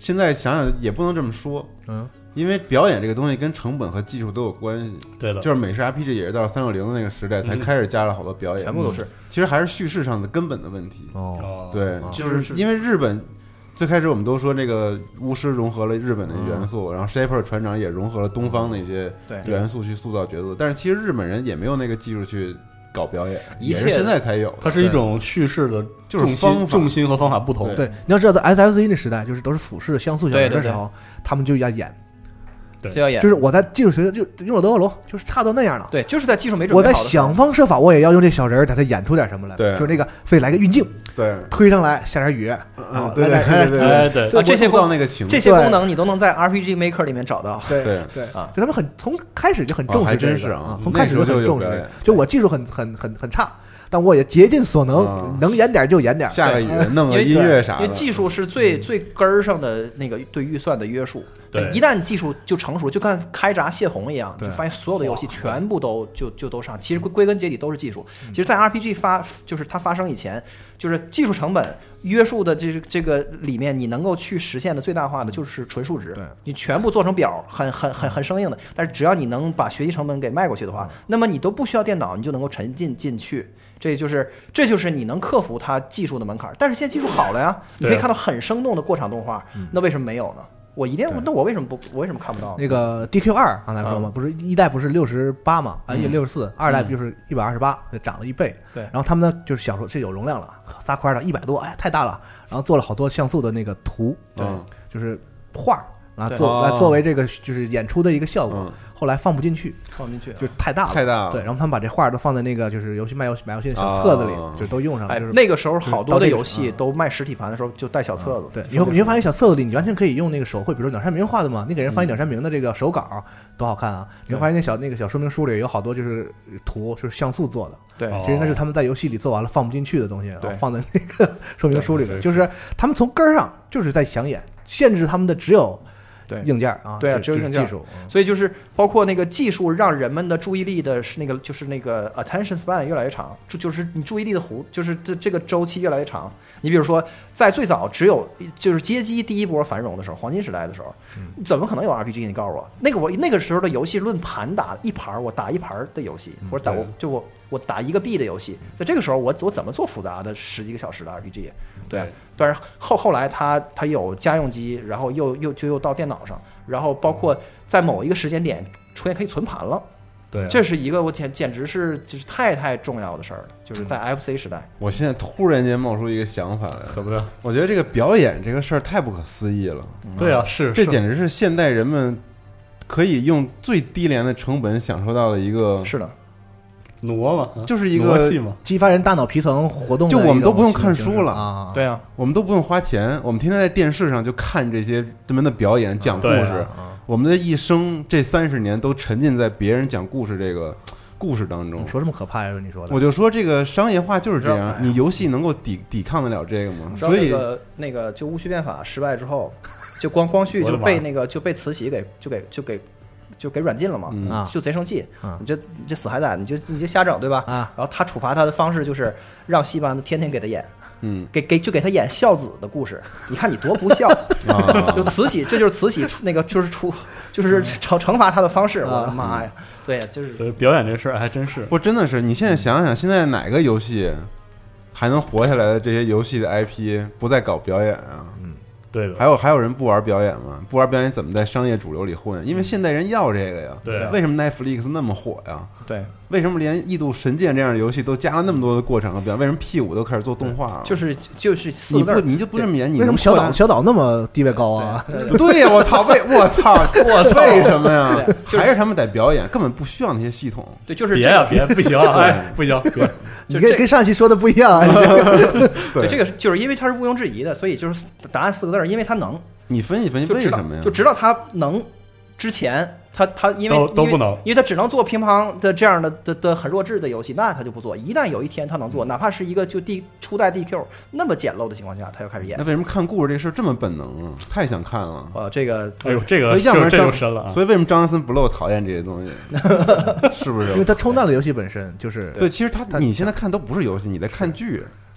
现在想想也不能这么说，因为表演这个东西跟成本和技术都有关系。 对的， 就是美式 RPG 也是到360的那个时代才开始加了好多表演， 全部都是。 其实还是叙事上的根本的问题。对， 就是因为日本最开始我们都说这个巫师融合了日本的元素，然后 Shepard 船长也融合了东方的一些元素去塑造角色，但是其实日本人也没有那个技术去搞表演，也是现在才有的。 它是一种叙事的重心和方法不同。 对，你要知道在 SFC 那时代，就是都是俯视像素小人的时候，他们就要演。 对，要演， 就是我在技术学就用了德克罗，就是差到那样了。 对，就是在技术没准备我在想方设法，我也要用这小人儿，给他演出点什么来。 对， 就是那个非来个运镜， 对， 推上来下点雨， 对， 这些到那个情， 这些功能你都能在 RPG Maker 里面找到。 对对啊，就他们从开始就很重视这个啊， 从开始就很重视。就我技术很差。但我也竭尽所能，能演点就演点， 下个雨，弄个音乐啥的。 因为技术是最根儿上的那个对预算的约束。 对， 一旦技术就成熟，就跟开闸泄洪一样，就发现所有的游戏全部就都上。其实归根结底都是技术。其实，在 RPG 就是它发生以前，就是技术成本约束的这个里面，你能够去实现的最大化的就是纯数值。你全部做成表，很生硬的。但是只要你能把学习成本给卖过去的话，那么你都不需要电脑，你就能够沉浸进去。这就是你能克服它技术的门槛。但是现在技术好了呀，你可以看到很生动的过场动画，那为什么没有呢？我为什么看不到？ 那个 DQ2 刚才说嘛，不是一代不是68嘛，也64，二代就是128，涨了1倍。 对， 然后他们呢就是想说这有容量了，撒块的100多，哎，太大了。然后做了好多像素的那个图，就是画。啊，作为这个就是演出的一个效果，后来放不进去，就是太大了。对，然后他们把这画都放在那个就是买游戏的小册子里，就都用上了。就是那个时候好多的游戏都卖实体盘的时候就带小册子。 对，你会发现小册子里你完全可以用那个手绘，比如说鸟山明画的嘛，你给人翻译鸟山明的这个手稿多好看啊！你会发现那个小说明书里有好多就是图，就是像素做的。 对， 其实那是他们在游戏里做完了放不进去的东西，然后放在那个说明书里面。就是他们从根儿上就是在想演，限制他们的只有。硬件啊， 对啊，只有硬件技术， 所以就是包括那个技术，让人们的注意力的是就是那个 attention span 越来越长，就是你注意力的就是这个周期越来越长。你比如说，在最早只有就是街机第一波繁荣的时候，黄金时代的时候，怎么可能有 RPG？你告诉我，那个时候的游戏论盘打一盘，我打一盘的游戏，或者我打1个币的游戏，在这个时候我怎么做复杂的10几个小时的 RPG？ 对，但是后来它有家用机，然后又到电脑上，然后包括在某一个时间点出现可以存盘了。 对， 这是一个我简直是就是太重要的事儿了，就是在 FC 时代。 我现在突然间冒出一个想法来， 怎么的？ 我觉得这个表演这个事儿太不可思议了。 对啊，是这简直是现代人们可以用最低廉的成本享受到的一个。 是的。 挪嘛， 就是一个激发人大脑皮层活动， 就我们都不用看书了啊，对啊， 我们都不用花钱，我们天天在电视上就看这些他们的表演讲故事，我们的一生这30年都沉浸在别人讲故事这个故事当中。 说这么可怕呀？你说的， 我就说这个商业化就是这样，你游戏能够抵抗得了这个吗？所以那个就戊戌变法失败之后，就光绪就被慈禧给软禁了嘛，就贼生气，你这死孩子，你就瞎整对吧？然后他处罚他的方式就是让戏班子天天给他演，给他演孝子的故事，你看你多不孝，就慈禧，这就是慈禧那个就是惩罚他的方式，我的妈呀，对，就是所以表演这事儿还真是， 不真的是，你现在想想，现在哪个游戏还能活下来的这些游戏的 IP 不再搞表演啊？ 对的， 还有人不玩表演吗？不玩表演怎么在商业主流里混？因为现代人要这个呀。 对， 为什么 Netflix 那么火呀？ 对， 为什么连《异度神剑》这样的游戏都加了那么多的过程和表演？为什么 P5 都开始做动画了？ 就是4个字， 你就不这么演？你为什么小岛那么地位高啊？ 对呀，我操！我操！为什么呀？还是他们得表演，根本不需要那些系统。 对，就是别不行，哎，不行，别。 你跟上期说的不一样。 对，这个就是因为它是毋庸置疑的，所以就是答案4个字，因为它能。 你分析分析为什么呀？ 就知道他能之前，他因为都不能， 因为他只能做乒乓的这样的很弱智的游戏，那他就不做。一旦有一天他能做，哪怕是一个就初代 DQ 那么简陋的情况下，他又开始演。 那为什么看故事这事这么本能啊？太想看了。 这个， 哎呦，这个， 所以要不然这就深了啊。 所以为什么张森不露讨厌这些东西？是不是？ 因为他冲淡了游戏本身，就是对。其实你现在看都不是游戏，你在看剧。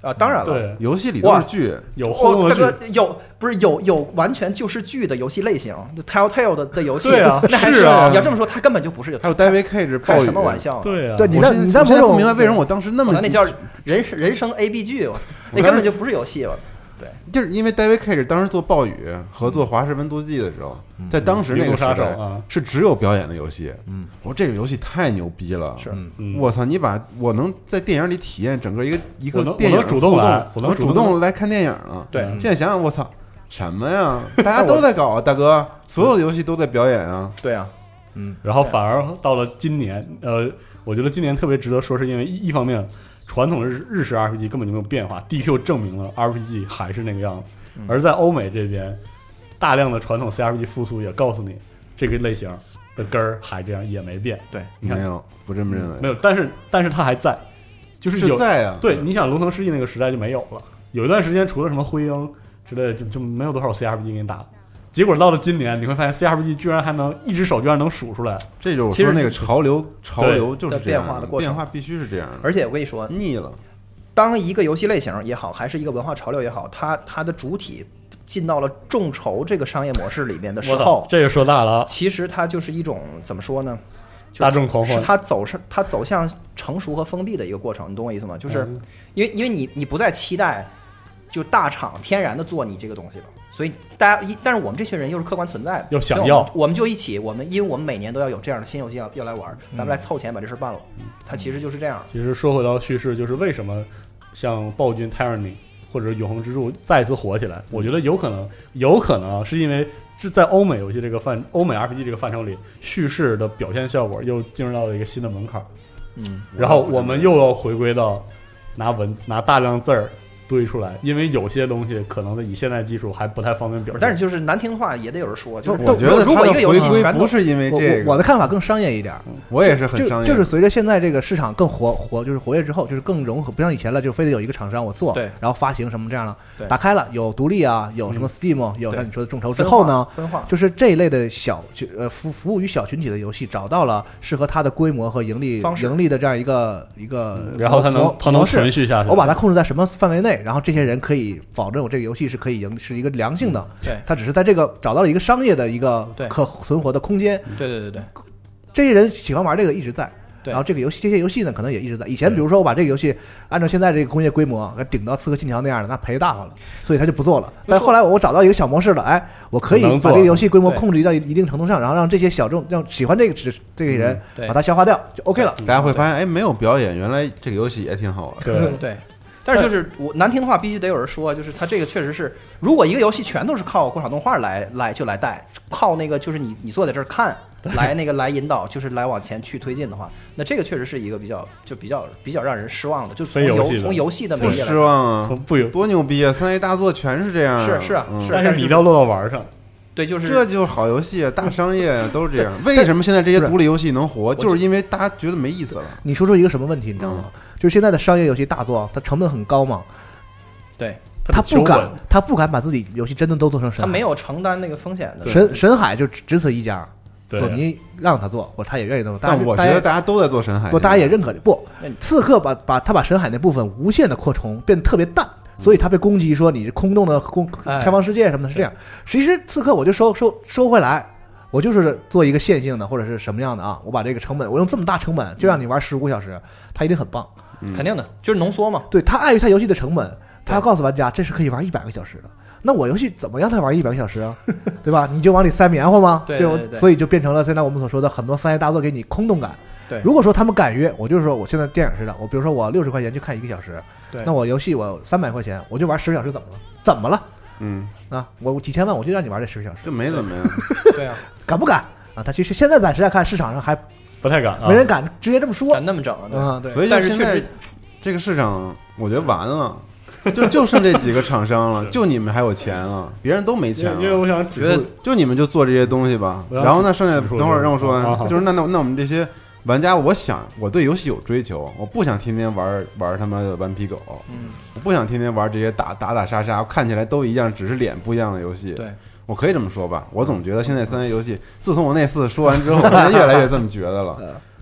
啊，当然了， 对， 游戏里都是剧， 有互动的这剧， 个不是有完全就是剧的游戏类型 ，Telltale 的游戏， 对啊那还是啊你要这么说，它根本就不是有。 还有 David Cage 暴雨， 开什么玩笑？ 对啊， 对，你我在某种不明白为什么我当时那么那叫人生 A B 剧，那根本就不是游戏了。对， 就是因为 David Cage 当时做暴雨和做华氏温度计的时候，在当时那个时代是只有表演的游戏。我说这个游戏太牛逼了， 是， 我操！我能在电影里体验整个一个电影， 我能主动来， 我能主动来看电影了。 对， 现在想想，我操，什么呀？大家都在搞啊，大哥，所有的游戏都在表演啊。 对啊， 然后反而到了今年，我觉得今年特别值得说，是因为一方面。传统的日式 RPG 根本就没有变化 ，DQ 证明了 RPG 还是那个样子。而在欧美这边，大量的传统 CRPG 复苏也告诉你，这个类型的根儿还这样，也没变。 对， 你看没有？不这么认为？ 没有，但是它还在，就是有在啊。 对，你想龙腾世纪那个时代就没有了，有一段时间除了什么灰鹰之类的，就没有多少 CRPG 给你打。结果到了今年，你会发现 CRPG 居然还能一只手居然能数出来， 这就是我说那个潮流就是变化的过程， 变化必须是这样的。 而且我跟你说， 腻了。 当一个游戏类型也好，还是一个文化潮流也好，它的主体进到了众筹这个商业模式里面的时候， 这个说大了， 其实它就是一种怎么说呢？ 大众狂欢， 是它走向成熟和封闭的一个过程，你懂我意思吗？就是因为你不再期待就大厂天然的做你这个东西了。所以但是我们这群人又是客观存在的， 又想要， 我们就一起，因为我们每年都要有这样的新游戏要来玩，咱们来凑钱把这事办了。它其实就是这样。 其实说回到叙事，就是为什么像暴君 Tyranny 或者永恒之柱再次火起来？我觉得有可能是因为是在欧美游戏欧美 RPG 这个范畴里，叙事的表现效果又进入到了一个新的门槛。然后我们又要回归到拿大量字儿。堆出来，因为有些东西可能以现在技术还不太方便表现。 但是就是难听的话也得有人说，就是我觉得如果一个游戏全不是因为这个， 我的看法更商业一点。 我也是很商业， 就是随着现在这个市场更就是活跃之后，就是更融合，不像以前了，就非得有一个厂商我做，然后发行什么这样的，打开了有独立啊，有什么 Steam，有像你说的众筹之后呢，就是这一类的服务于小群体的游戏，找到了适合它的规模和盈利的这样一个然后它能存续下去。 我把它控制在什么范围内，然后这些人可以保证我这个游戏是可以是一个良性的。 对， 它只是在这个找到了一个商业的一个可存活的空间。 对， 这些人喜欢玩这个一直在。然后这些游戏呢，可能也一直在。以前比如说我把这个游戏按照现在这个工业规模顶到《刺客信条》那样的，那赔大发了，所以他就不做了。但后来我找到一个小模式了，我可以把这个游戏规模控制到一定程度上，然后让这些让喜欢这个人把它消化掉，就 OK 了。 大家会发现，没有表演，原来这个游戏也挺好玩。 对。但是就是我难听的话必须得有人说，就是它这个确实是，如果一个游戏全都是靠过场动画来带，靠那个就是你坐在这儿看来引导，就是来往前去推进的话，那这个确实是一个比较让人失望的，就从游戏的媒介来失望啊， 不多牛逼啊！3A 大作全是这样， 是啊， 但是你一定要落到玩上。 对，就是这就是好游戏啊，大商业啊，都是这样。为什么现在这些独立游戏能活？就是因为大家觉得没意思了。 你说出一个什么问题，你知道吗？就是现在的商业游戏大作，它成本很高嘛。 对， 他不敢把自己游戏真的都做成神海， 他没有承担那个风险的。 神海就只此一家，索尼让他做，他也愿意做。 但我觉得大家都在做神海， 大家也认可。刺客把神海那部分无限的扩充，变得特别淡。所以他被攻击说你是空洞的开放世界什么的，是这样。其实刺客我就收回来，我就是做一个线性的或者是什么样的啊，我把这个成本，我用这么大成本就让你玩15个小时，他一定很棒。 肯定的，就是浓缩嘛。 对，他碍于他游戏的成本，他要告诉玩家这是可以玩100个小时的。那我游戏怎么让他玩100个小时啊？对吧？你就往里塞棉花吗？ 对， 所以就变成了现在我们所说的很多3A大作给你空洞感。 对， 如果说他们敢约，我就是说我现在电影似的，我比如说我60块钱就看1个小时， 对， 那我游戏我300块钱我就玩10个小时，怎么了？我几千万我就让你玩这10个小时， 这没怎么样。 对啊， 敢不敢啊？他其实现在暂时来看市场上还不太敢， 没人敢直接这么说， 敢那么整啊？ 对。 所以现在这个市场，我觉得完了。就剩这几个厂商了，就你们还有钱了，别人都没钱了。 因为我想觉得，就你们就做这些东西吧。然后那剩下等会儿让我说完，就是那我们这些玩家，我对游戏有追求，我不想天天玩他妈的顽皮狗，我不想天天玩这些打杀杀，看起来都一样，只是脸不一样的游戏。 对， 我可以这么说吧。我总觉得现在3A游戏，自从我那次说完之后，我越来越这么觉得了。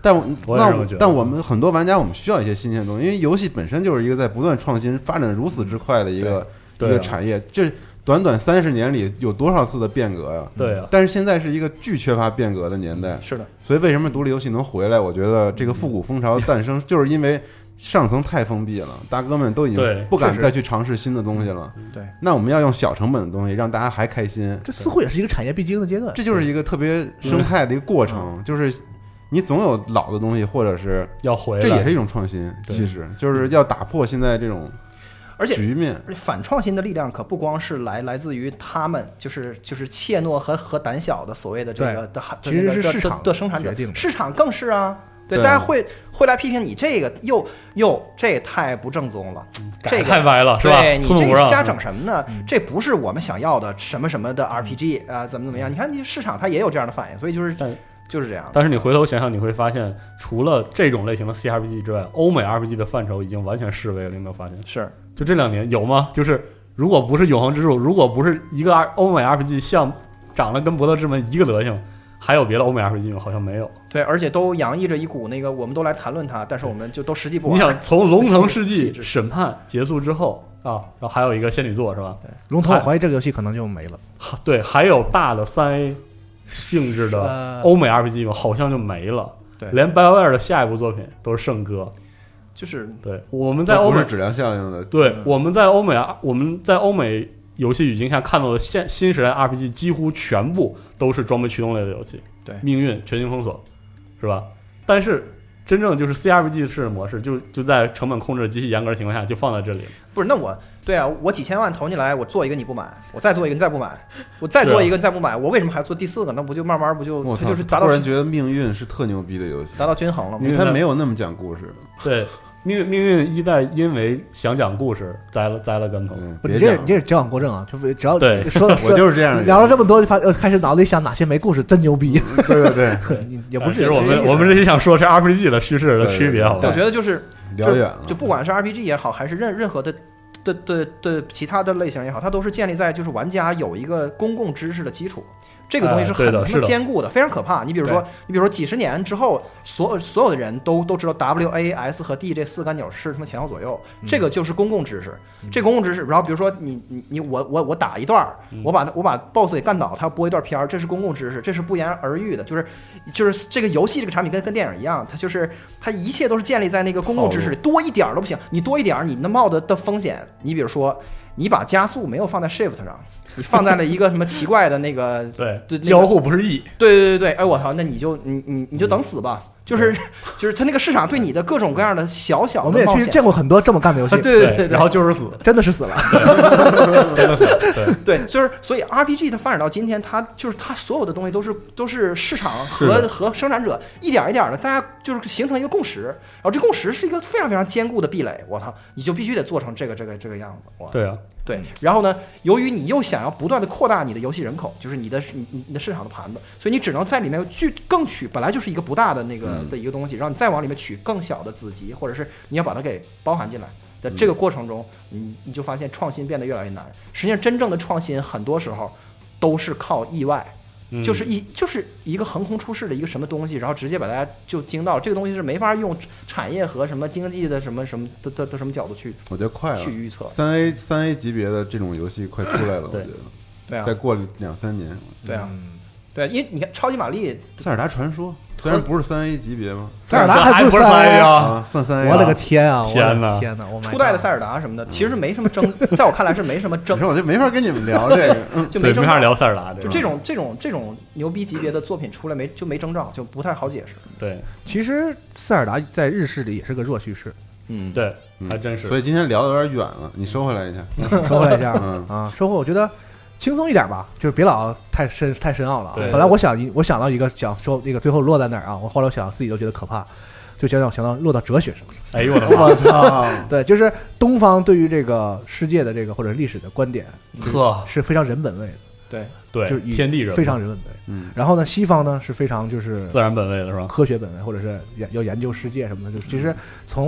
但我们很多玩家，我们需要一些新鲜的东西，因为游戏本身就是一个在不断创新、发展如此之快的一个产业。这短短30年里有多少次的变革呀？ 对啊。 但是现在是一个巨缺乏变革的年代。 是的。 所以为什么独立游戏能回来？我觉得这个复古风潮诞生，就是因为上层太封闭了，大哥们都已经不敢再去尝试新的东西了。 对。 那我们要用小成本的东西，让大家还开心。 这似乎也是一个产业必经的阶段。 这就是一个特别生态的一个过程，就是你总有老的东西，或者是要回来， 这也是一种创新。其实就是要打破现在这种局面。 而且反创新的力量可不光是来自于他们，就是怯懦和胆小的所谓的这个的， 其实是市场的生产者决定的， 市场更是啊。对，大家会来批评你这个又这也太不正宗了，这个太歪了，是吧？ 对，你这个瞎整什么呢？这不是我们想要的什么什么的 RPG 啊，怎么样？你看，你市场它也有这样的反应，所以就是这样。 但是你回头想想，你会发现，除了这种类型的 CRPG 之外，欧美 RPG 的范畴已经完全式微了。你有没有发现？ 是， 就这2年有吗？就是如果不是永恒之柱，如果不是一个欧美 RPG 像长得跟博德之门一个德行，还有别的欧美 RPG 吗？好像没有。 对，而且都洋溢着一股那个，我们都来谈论它，但是我们就都实际不玩。 你想从龙腾世纪审判结束之后啊，然后还有一个仙女座是吧？ 对， 龙腾我怀疑这个游戏可能就没了。 对，还有大的3A 性质的欧美 RPG 好像就没了。 对， 连 BioWare 的下一部作品都是圣歌。 就是对，我们在欧美不是质量效应的。 对，我们在欧美游戏语境下看到的新时代 RPG 几乎全部都是装备驱动类的游戏， 对， 命运、全境封锁，是吧？但是真正就是 CRPG 式的模式，就在成本控制极其严格的情况下，就放在这里。 不是，那对啊，我几千万投进来，我做一个你不买，我再做一个你再不买，我再做一个你再不买，我为什么还要做第4个？那不就慢慢它就是达到？ 突然觉得命运是特牛逼的游戏， 达到均衡了吗？ 因为它没有那么讲故事。 对。命运1代因为想讲故事栽了跟头。 你这是矫枉过正啊！就是只要说我就是这样的， 聊了这么多，开始脑子里想哪些没故事，真牛逼。 对， 也不是。 其实我们这些想说是 RPG 的叙事的区别，好吧？ 我觉得就是聊远了， 就不管是 RPG 也好，还是任何的其他的类型也好，它都是建立在就是玩家有一个公共知识的基础。这个东西是很坚固的，非常可怕。你比如说几十年之后，所有的人都知道 W、A、S 和 D 这4个按钮是什么前后左右，这个就是公共知识。这公共知识，然后比如说我打一段，我把 BOSS 给干倒，他要播一段片儿，这是公共知识，这是不言而喻的。就是这个游戏这个产品跟电影一样，它一切都是建立在那个公共知识里，多一点都不行。你多一点，你那冒的风险，你比如说你把加速没有放在 Shift 上。你放在了一个什么奇怪的那个对交互不是 E， 对，哎我操，那你就等死吧，就是他那个市场对你的各种各样的小的我们也确实见过很多这么干的游戏， 对， 然后就是死， 真的是死了， 真的死了， 对，就是所以 RPG 它发展到今天，它所有的东西都是市场和生产者一点一点的，大家就是形成一个共识，然后这共识是一个非常非常坚固的壁垒，我操，你就必须得做成这个样子， 对啊。 对，然后呢，由于你又想要不断的扩大你的游戏人口，就是你的市场的盘子，所以你只能在里面更取本来就是一个不大的那个的一个东西，然后你再往里面取更小的子集，或者是你要把它给包含进来。在这个过程中，你就发现创新变得越来越难。实际上，真正的创新很多时候都是靠意外。就是一个横空出世的一个什么东西，然后直接把大家就惊到，这个东西是没法用产业和什么经济的什么什么的什么角度去， 我觉得快了去预测。 3A 级别的这种游戏快出来了，我觉得。 对啊， 再过2-3年。 对啊，对，因为你看超级玛丽、 塞尔达传说虽然不是3A 级别吗？ 塞尔达还不是 3A 啊， 算3A。 我的个天啊！ 天哪！ 初代的塞尔达什么的，其实没什么争，在我看来是没什么争。 我就没法跟你们聊这个， 就没法聊塞尔达。 就这种牛逼级别的作品出来没征兆，就不太好解释。 对， 其实塞尔达在日式里也是个弱叙事。 对，还真是。 所以今天聊的有点远了，你收回来一下， 收回来一下啊！收回，我觉得。轻松一点吧，就是别老太深奥了啊。本来我想到一个想说那个最后落在哪儿啊，我后来想自己都觉得可怕，就想到落到哲学上。 哎呦我操！对，就是东方对于这个世界的这个或者历史的观点，是非常人本位的。 对， 就是天地人非常人本位。然后呢，西方呢是非常就是自然本位的是吧？ 科学本位，或者是要研究世界什么的。就其实从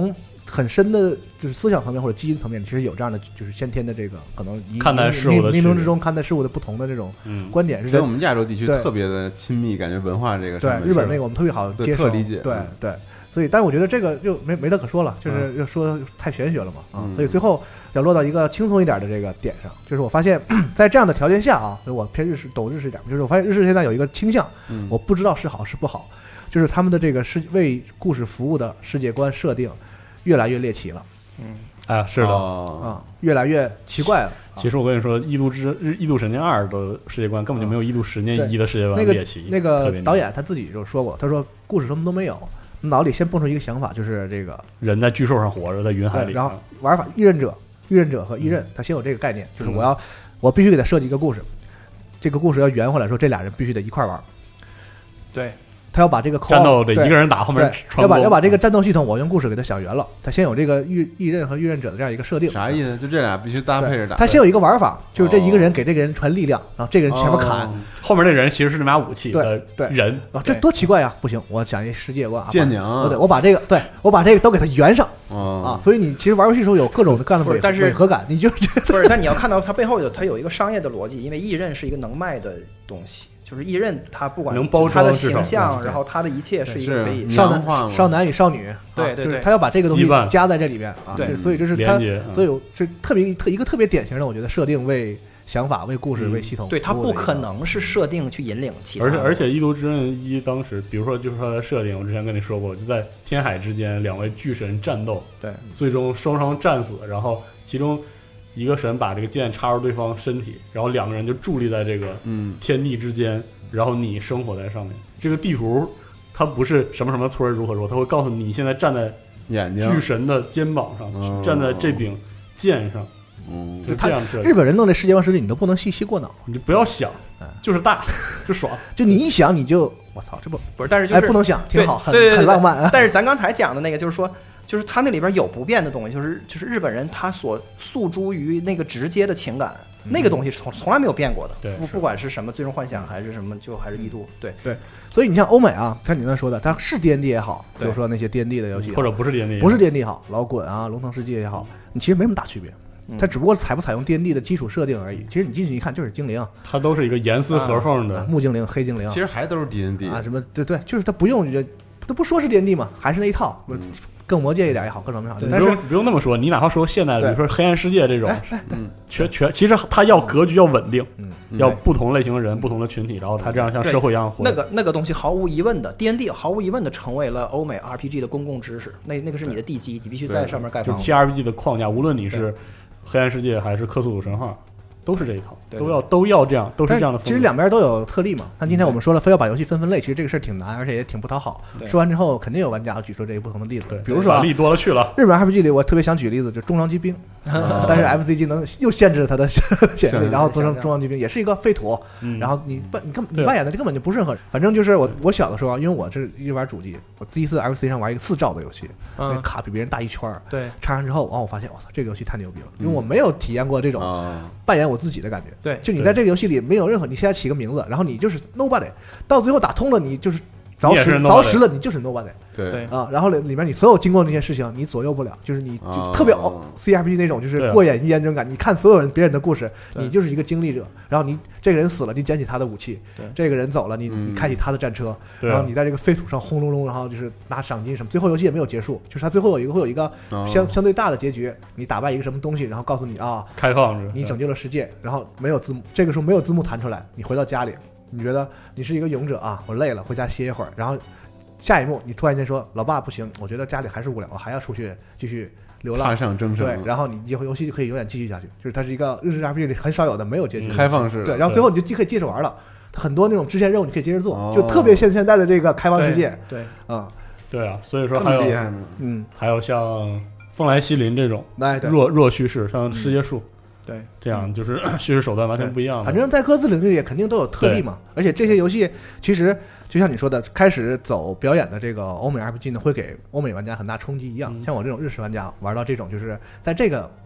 很深的，就是思想层面或者基因层面，其实有这样的就是先天的这个可能看待事物的冥冥之中看待事物的不同的这种观点， 在我们亚洲地区特别的亲密，感觉文化这个对日本那个我们特别好接受理解， 对对。所以，但我觉得这个就没得可说了，就是又说太玄学了嘛啊！所以最后要落到一个轻松一点的这个点上，就是我发现，在这样的条件下啊，我偏懂日式一点，就是我发现日式现在有一个倾向，我不知道是好是不好，就是他们的这个为故事服务的世界观设定越来越猎奇了。 是的啊，越来越奇怪了。 其实我跟你说，《异度神剑2》的世界观根本就没有《异度神剑1》的世界观猎奇。 那个导演他自己就说过，他说故事什么都没有。脑里先蹦出一个想法，就是这个人在巨兽上活着，在云海里。 然后玩法，异刃者和异刃，他先有这个概念，就是我必须给他设计一个故事，这个故事要圆回来说，这俩人必须得一块玩。 对， 他要把这个战斗得一个人打，后面要把这个战斗系统，我用故事给他想圆了。他先有这个异刃和异刃者的这样一个设定， 啥意思？就这俩必须搭配着打。 他先有一个玩法，就是这一个人给这个人传力量，然后这个人前面砍， 后面那人其实是那把武器的人啊，这多奇怪呀！不行，我讲一世界观， 剑娘， 我把这个都给他圆上啊。所以你其实玩游戏的时候有各种各样的违和感，你就不是？但你要看到它背后它有一个商业的逻辑，因为异刃是一个能卖的东西。就是异刃，他不管他的形象，然后他的一切是一个可以少男与少女， 对， 就是他要把这个东西加在这里边啊， 对， 所以这是他，所以这一个特别典型的，我觉得设定为想法、为故事、为系统， 对，他不可能是设定去引领其他， 而且《异度之刃1》当时，比如说就是说它的设定，我之前跟你说过，就在天海之间，两位巨神战斗， 对， 最终双双战死，然后其中一个神把这个剑插入对方身体，然后两个人就伫立在这个天地之间，然后你生活在上面。这个地图它不是什么什么村如何说，它会告诉你现在站在巨神的肩膀上，站在这柄剑上。就这样设计。 日本人弄这世界观设计，你都不能细过脑， 你就不要想，就是大就爽。 就你一想，你就我操，这不是，但是就是不能想，挺好，很浪漫。 但是咱刚才讲的那个，就是说。就是他那里边有不变的东西，就是日本人他所诉诸于那个直接的情感，那个东西从来没有变过的。 对， 不管是什么最终幻想还是什么，就还是异度。对。 所以你像欧美啊，像你刚才说的，它是 D&D 也好，比如说那些 D&D 的游戏， 或者不是 D&D， 不是 D&D 好，老滚啊、龙腾世界也好，你其实没什么大区别。它只不过采不采用 D&D 的基础设定而已。其实你进去一看就是精灵， 它都是一个严丝合缝的木精灵、黑精灵， 其实还都是 D&D 啊，什么对，就是它不用，它不说是 D&D 嘛，还是那一套。更魔界一点也好，各种也好，但是不用那么说。你哪怕说现在的，比如说黑暗世界这种，其实它要格局要稳定，要不同类型的人、不同的群体，然后它这样像社会一样活。 那个东西毫无疑问的 D&D 毫无疑问的成为了欧美 RPG 的公共知识，那个是你的地基，你必须在上面盖房。 就 TRPG 的框架，无论你是黑暗世界还是克苏鲁神话。都是这一套，都要这样，都是这样的风格。 其实两边都有特例嘛。但今天我们说了，非要把游戏分类，其实这个事儿挺难，而且也挺不讨好。说完之后，肯定有玩家举出这些不同的例子。比如说例多了去了， 日本 RPG 里，我特别想举例子，就重装机兵，但是 FCG 能又限制了它的潜力，然后做成重装机兵也是一个废土。然后你扮演的根本就不是任何人。反正就是我小的时候，因为我是一直玩主机，我第一次 FC 上玩一个4兆的游戏，那卡比别人大1圈。 对， 插上之后，我发现我操，这个游戏太牛逼了，因为我没有体验过这种扮演我自己的感觉。 对。 就你在这个游戏里没有任何，你现在起个名字，然后你就是 nobody， 到最后打通了，你就是凿实了，你就是 nobody。 对啊，然后里面你所有经过那些事情，你左右不了，就是你就特别CRPG 那种，就是过眼云烟这种感。你看所有别人的故事，你就是一个经历者。然后你这个人死了，你捡起他的武器；这个人走了，你开启他的战车。然后你在这个废土上轰隆隆，然后就是拿赏金什么。最后游戏也没有结束，就是他最后会有一个相对大的结局，你打败一个什么东西，然后告诉你啊， 开放着， 你拯救了世界。然后没有字幕，这个时候没有字幕弹出来，你回到家里，你觉得你是一个勇者啊，我累了，回家歇一会儿，然后。下一幕，你突然间说：“老爸不行，我觉得家里还是无聊，我还要出去继续流浪， 踏上征程。” 对，然后你以后游戏就可以永远继续下去。就是它是一个日式 RPG 里很少有的没有结局， 开放式。 对，然后最后你就可以接着玩了。它很多那种支线任务你可以接着做，就特别现在的这个开放世界。 对， 对啊，所以说还有还有像凤来西林这种弱叙事，像世界树。 对， 这样就是叙事手段完全不一样的。 反正在各自领域也肯定都有特例嘛，而且这些游戏其实就像你说的，开始走表演的这个欧美 RPG 呢，会给欧美玩家很大冲击一样。像我这种日式玩家玩到这种，就是在这个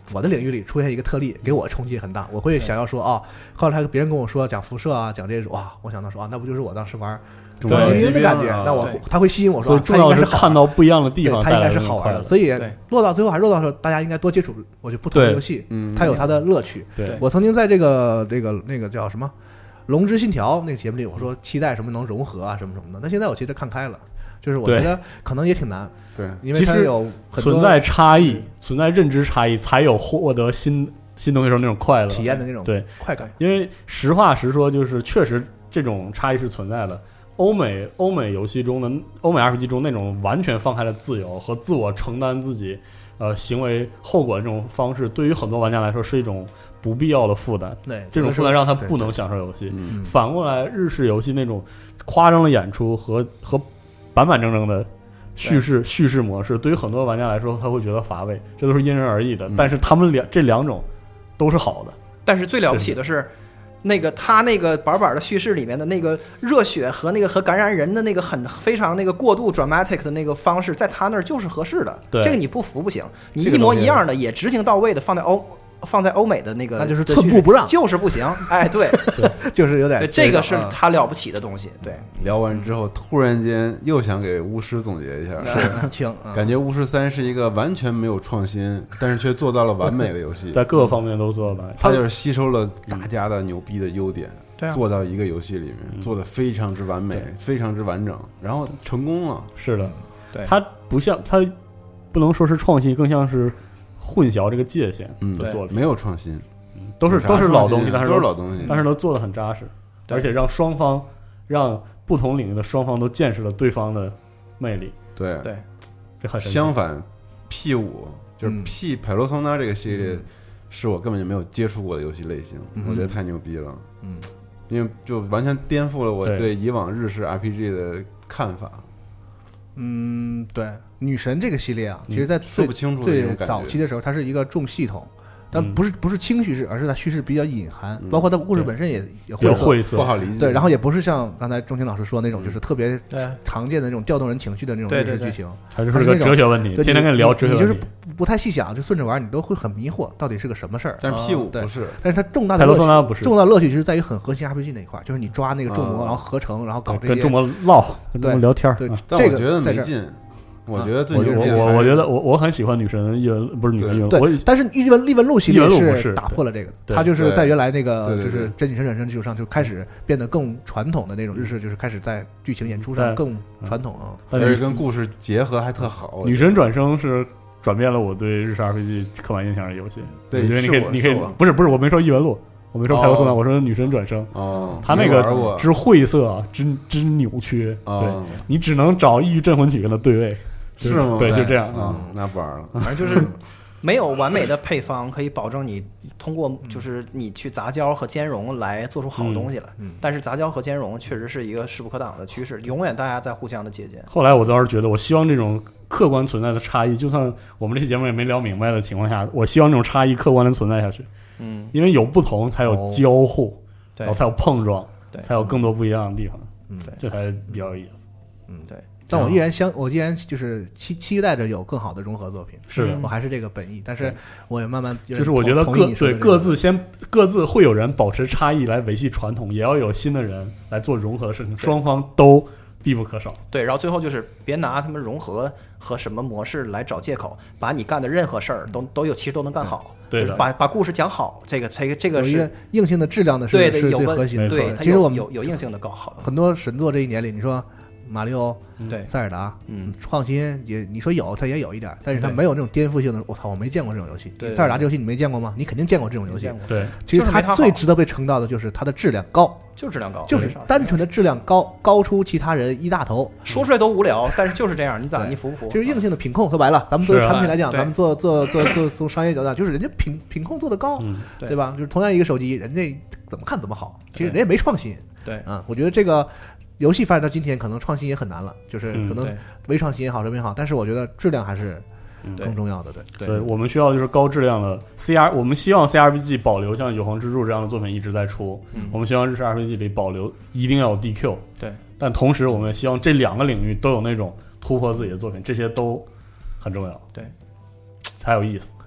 我的领域里出现一个特例，给我冲击很大，我会想要说啊，后来别人跟我说讲辐射啊，讲这些，哇，我想到说啊，那不就是我当时玩中国精英的感觉？那他会吸引我说， 重要的是看到不一样的地方， 它应该是好玩的。所以落到最后还是落到说，大家应该多接触，我觉得不同的游戏，它有它的乐趣。我曾经在那个叫什么？龙之信条那个节目里，我说期待什么能融合啊，什么什么的。那现在我其实看开了，就是我觉得可能也挺难， 对， 因为它有很多存在差异，存在认知差异，才有获得新东西时候那种快乐体验的那种快感。 因为实话实说，就是确实这种差异是存在的。欧美游戏中的欧美 RPG 中那种完全放开的自由和自我承担自己行为后果的这种方式，对于很多玩家来说是一种不必要的负担。 对， 这种负担让他不能享受游戏。反过来，日式游戏那种夸张的演出和板板正正的叙事模式，对于很多玩家来说，他会觉得乏味。这都是因人而异的。但是他们这两种都是好的。 但是最了不起的是。他那个板板的叙事里面的那个热血和感染人的那个非常那个过度 dramatic 的那个方式，在他那儿就是合适的。 对， 这个你不服不行，你一模一样的也执行到位的放在欧美的那个， 那就是寸步不让， 就是不行。哎，对， 就是有点这个是他了不起的东西。对， 聊完之后，突然间又想给巫师总结一下， 是感觉巫师3是一个完全没有创新，但是却做到了完美的游戏， 在各个方面都做到了。 他就是吸收了大家的牛逼的优点，做到一个游戏里面，做的非常之完美，非常之完整，然后成功了。 是的， 对， 他不能说是创新，更像是混淆这个界限的作品， 没有创新， 都是老东西，但是都是老东西， 但是都做得很扎实，而且让不同领域的双方都见识了对方的魅力。 对， 这很神奇。 相反 P5 就是 Persona 这个系列，是我根本就没有接触过的游戏类型，我觉得太牛逼了。因为就完全颠覆了我对以往日式 RPG 的看法。 对，女神这个系列啊，其实在说不清楚最早期的时候，它是一个重系统，但不是轻叙事，而是它叙事比较隐含，包括它故事本身也晦涩， 不好理解。 对，然后也不是像刚才钟情老师说那种，就是特别常见的那种调动人情绪的那种日式剧情， 它就是个哲学问题，天天跟你聊哲学问题， 你就是不太细想，就顺着玩，你都会很迷惑，到底是个什么事儿。 但是 P5 不是， 但是它重大的乐趣其实在于很核心 RPG 那一块，就是你抓那个众魔，然后合成，然后搞这些跟众魔唠，跟众魔聊天。 对， 但我觉得没劲。我觉得我觉得我很喜欢女神异闻，不是女神异闻， 但是异闻录系列是打破了这个，它就是在原来那个就是真女神转生基础上，就开始变得更传统的那种日式，就是开始在剧情演出上更传统啊， 而且跟故事结合还特好。 女神转生是转变了我对日式 RPG 刻板印象的游戏。 对， 我觉得你可以不是，我没说异闻录。我没说派罗索纳，我说女神转生。他那个之晦涩，之扭曲，对，你只能找异域镇魂曲跟他对位。 是吗？ 对，就这样那不玩了。 反正就是没有完美的配方可以保证你通过就是你去杂交和兼容来做出好东西来。但是杂交和兼容确实是一个势不可挡的趋势，永远大家在互相的借鉴。 后来我倒是觉得，我希望这种客观存在的差异，就算我们这期节目也没聊明白的情况下，我希望这种差异客观的存在下去。因为有不同才有交互，然后才有碰撞，才有更多不一样的地方。 对， 这才比较有意思。 对。 但我依然就是期待着有更好的融合作品， 是的， 我还是这个本意，但是我也慢慢就是我觉得各自会有人保持差异来维系传统，也要有新的人来做融合的事情，双方都必不可少。 对，然后最后就是别拿他们融合和什么模式来找借口，把你干的任何事儿其实都能干好。 对的， 就是把故事讲好，这个是硬性的质量的是最核心的。 对， 其实我们有硬性的搞好很多神作这一年里，你说马里奥、 对塞尔达，创新也你说有，它也有一点，但是它没有那种颠覆性的。我操，我没见过这种游戏。塞尔达这游戏你没见过吗？你肯定见过这种游戏。 对， 其实它最值得被称道的就是它的质量高， 就是质量高， 就是单纯的质量高出其他人一大头。 说出来都无聊，但是就是这样，你服不服？ 就是硬性的品控，说白了，咱们作为产品来讲，咱们做从商业角度，就是人家品控做的高，对吧？就是同样一个手机，人家怎么看怎么好，其实人家没创新。 对， 我觉得这个。游戏发展到今天，可能创新也很难了，就是可能微创新也好，什么也好，但是我觉得质量还是更重要的。对， 所以我们需要就是高质量的 CR， 我们希望 CRPG 保留像《永恒之柱》这样的作品一直在出，我们希望日式 RPG 里保留一定要有 DQ， 对， 但同时我们希望这两个领域都有那种突破自己的作品，这些都很重要， 对， 才有意思。 可以，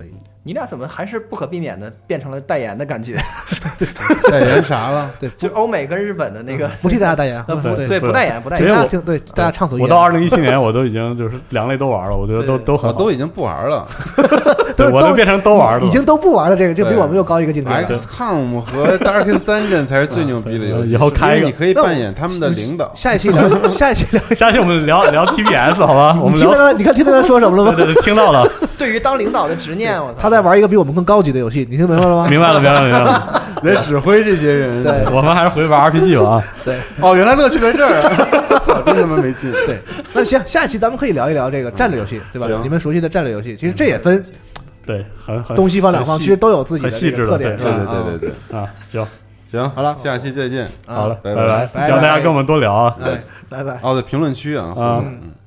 你俩怎么还是不可避免的变成了代言的感觉？ 代言啥了？ 对， 就欧美跟日本的那个不替大家代言， 对，不代言，不代言。 对，大家畅所欲言。 我到2017年我都已经就是两类都玩了，我觉得都很好， 都已经不玩了。 对，我都变成都玩了， 已经都不玩了。这个就比我们又高一个境界。 XCOM 和 Darkest Dungeon 才是最牛逼的游戏。 以后开一个， 你可以扮演他们的领导。 下一期聊，下一期我们聊 TPS 好吧？我们聊， 你看听他说什么了吗？ 对，听到了。 对于当领导的执念，我操！ 他在玩一个比我们更高级的游戏，你听明白了吗？ 明白了。 得指挥这些人。 对， 我们还是回玩 RPG 吧啊。 对， 哦，原来乐趣在这儿啊！操，真他妈没劲。 对，那行，下一期咱们可以聊一聊这个战略游戏，对吧？你们熟悉的战略游戏，其实这也分。 对，很东西方两方其实都有自己的特点， 对啊， 行， 好了， 下期再见。 好了， 拜拜，希望大家跟我们多聊啊， 拜拜。 哦，在评论区啊，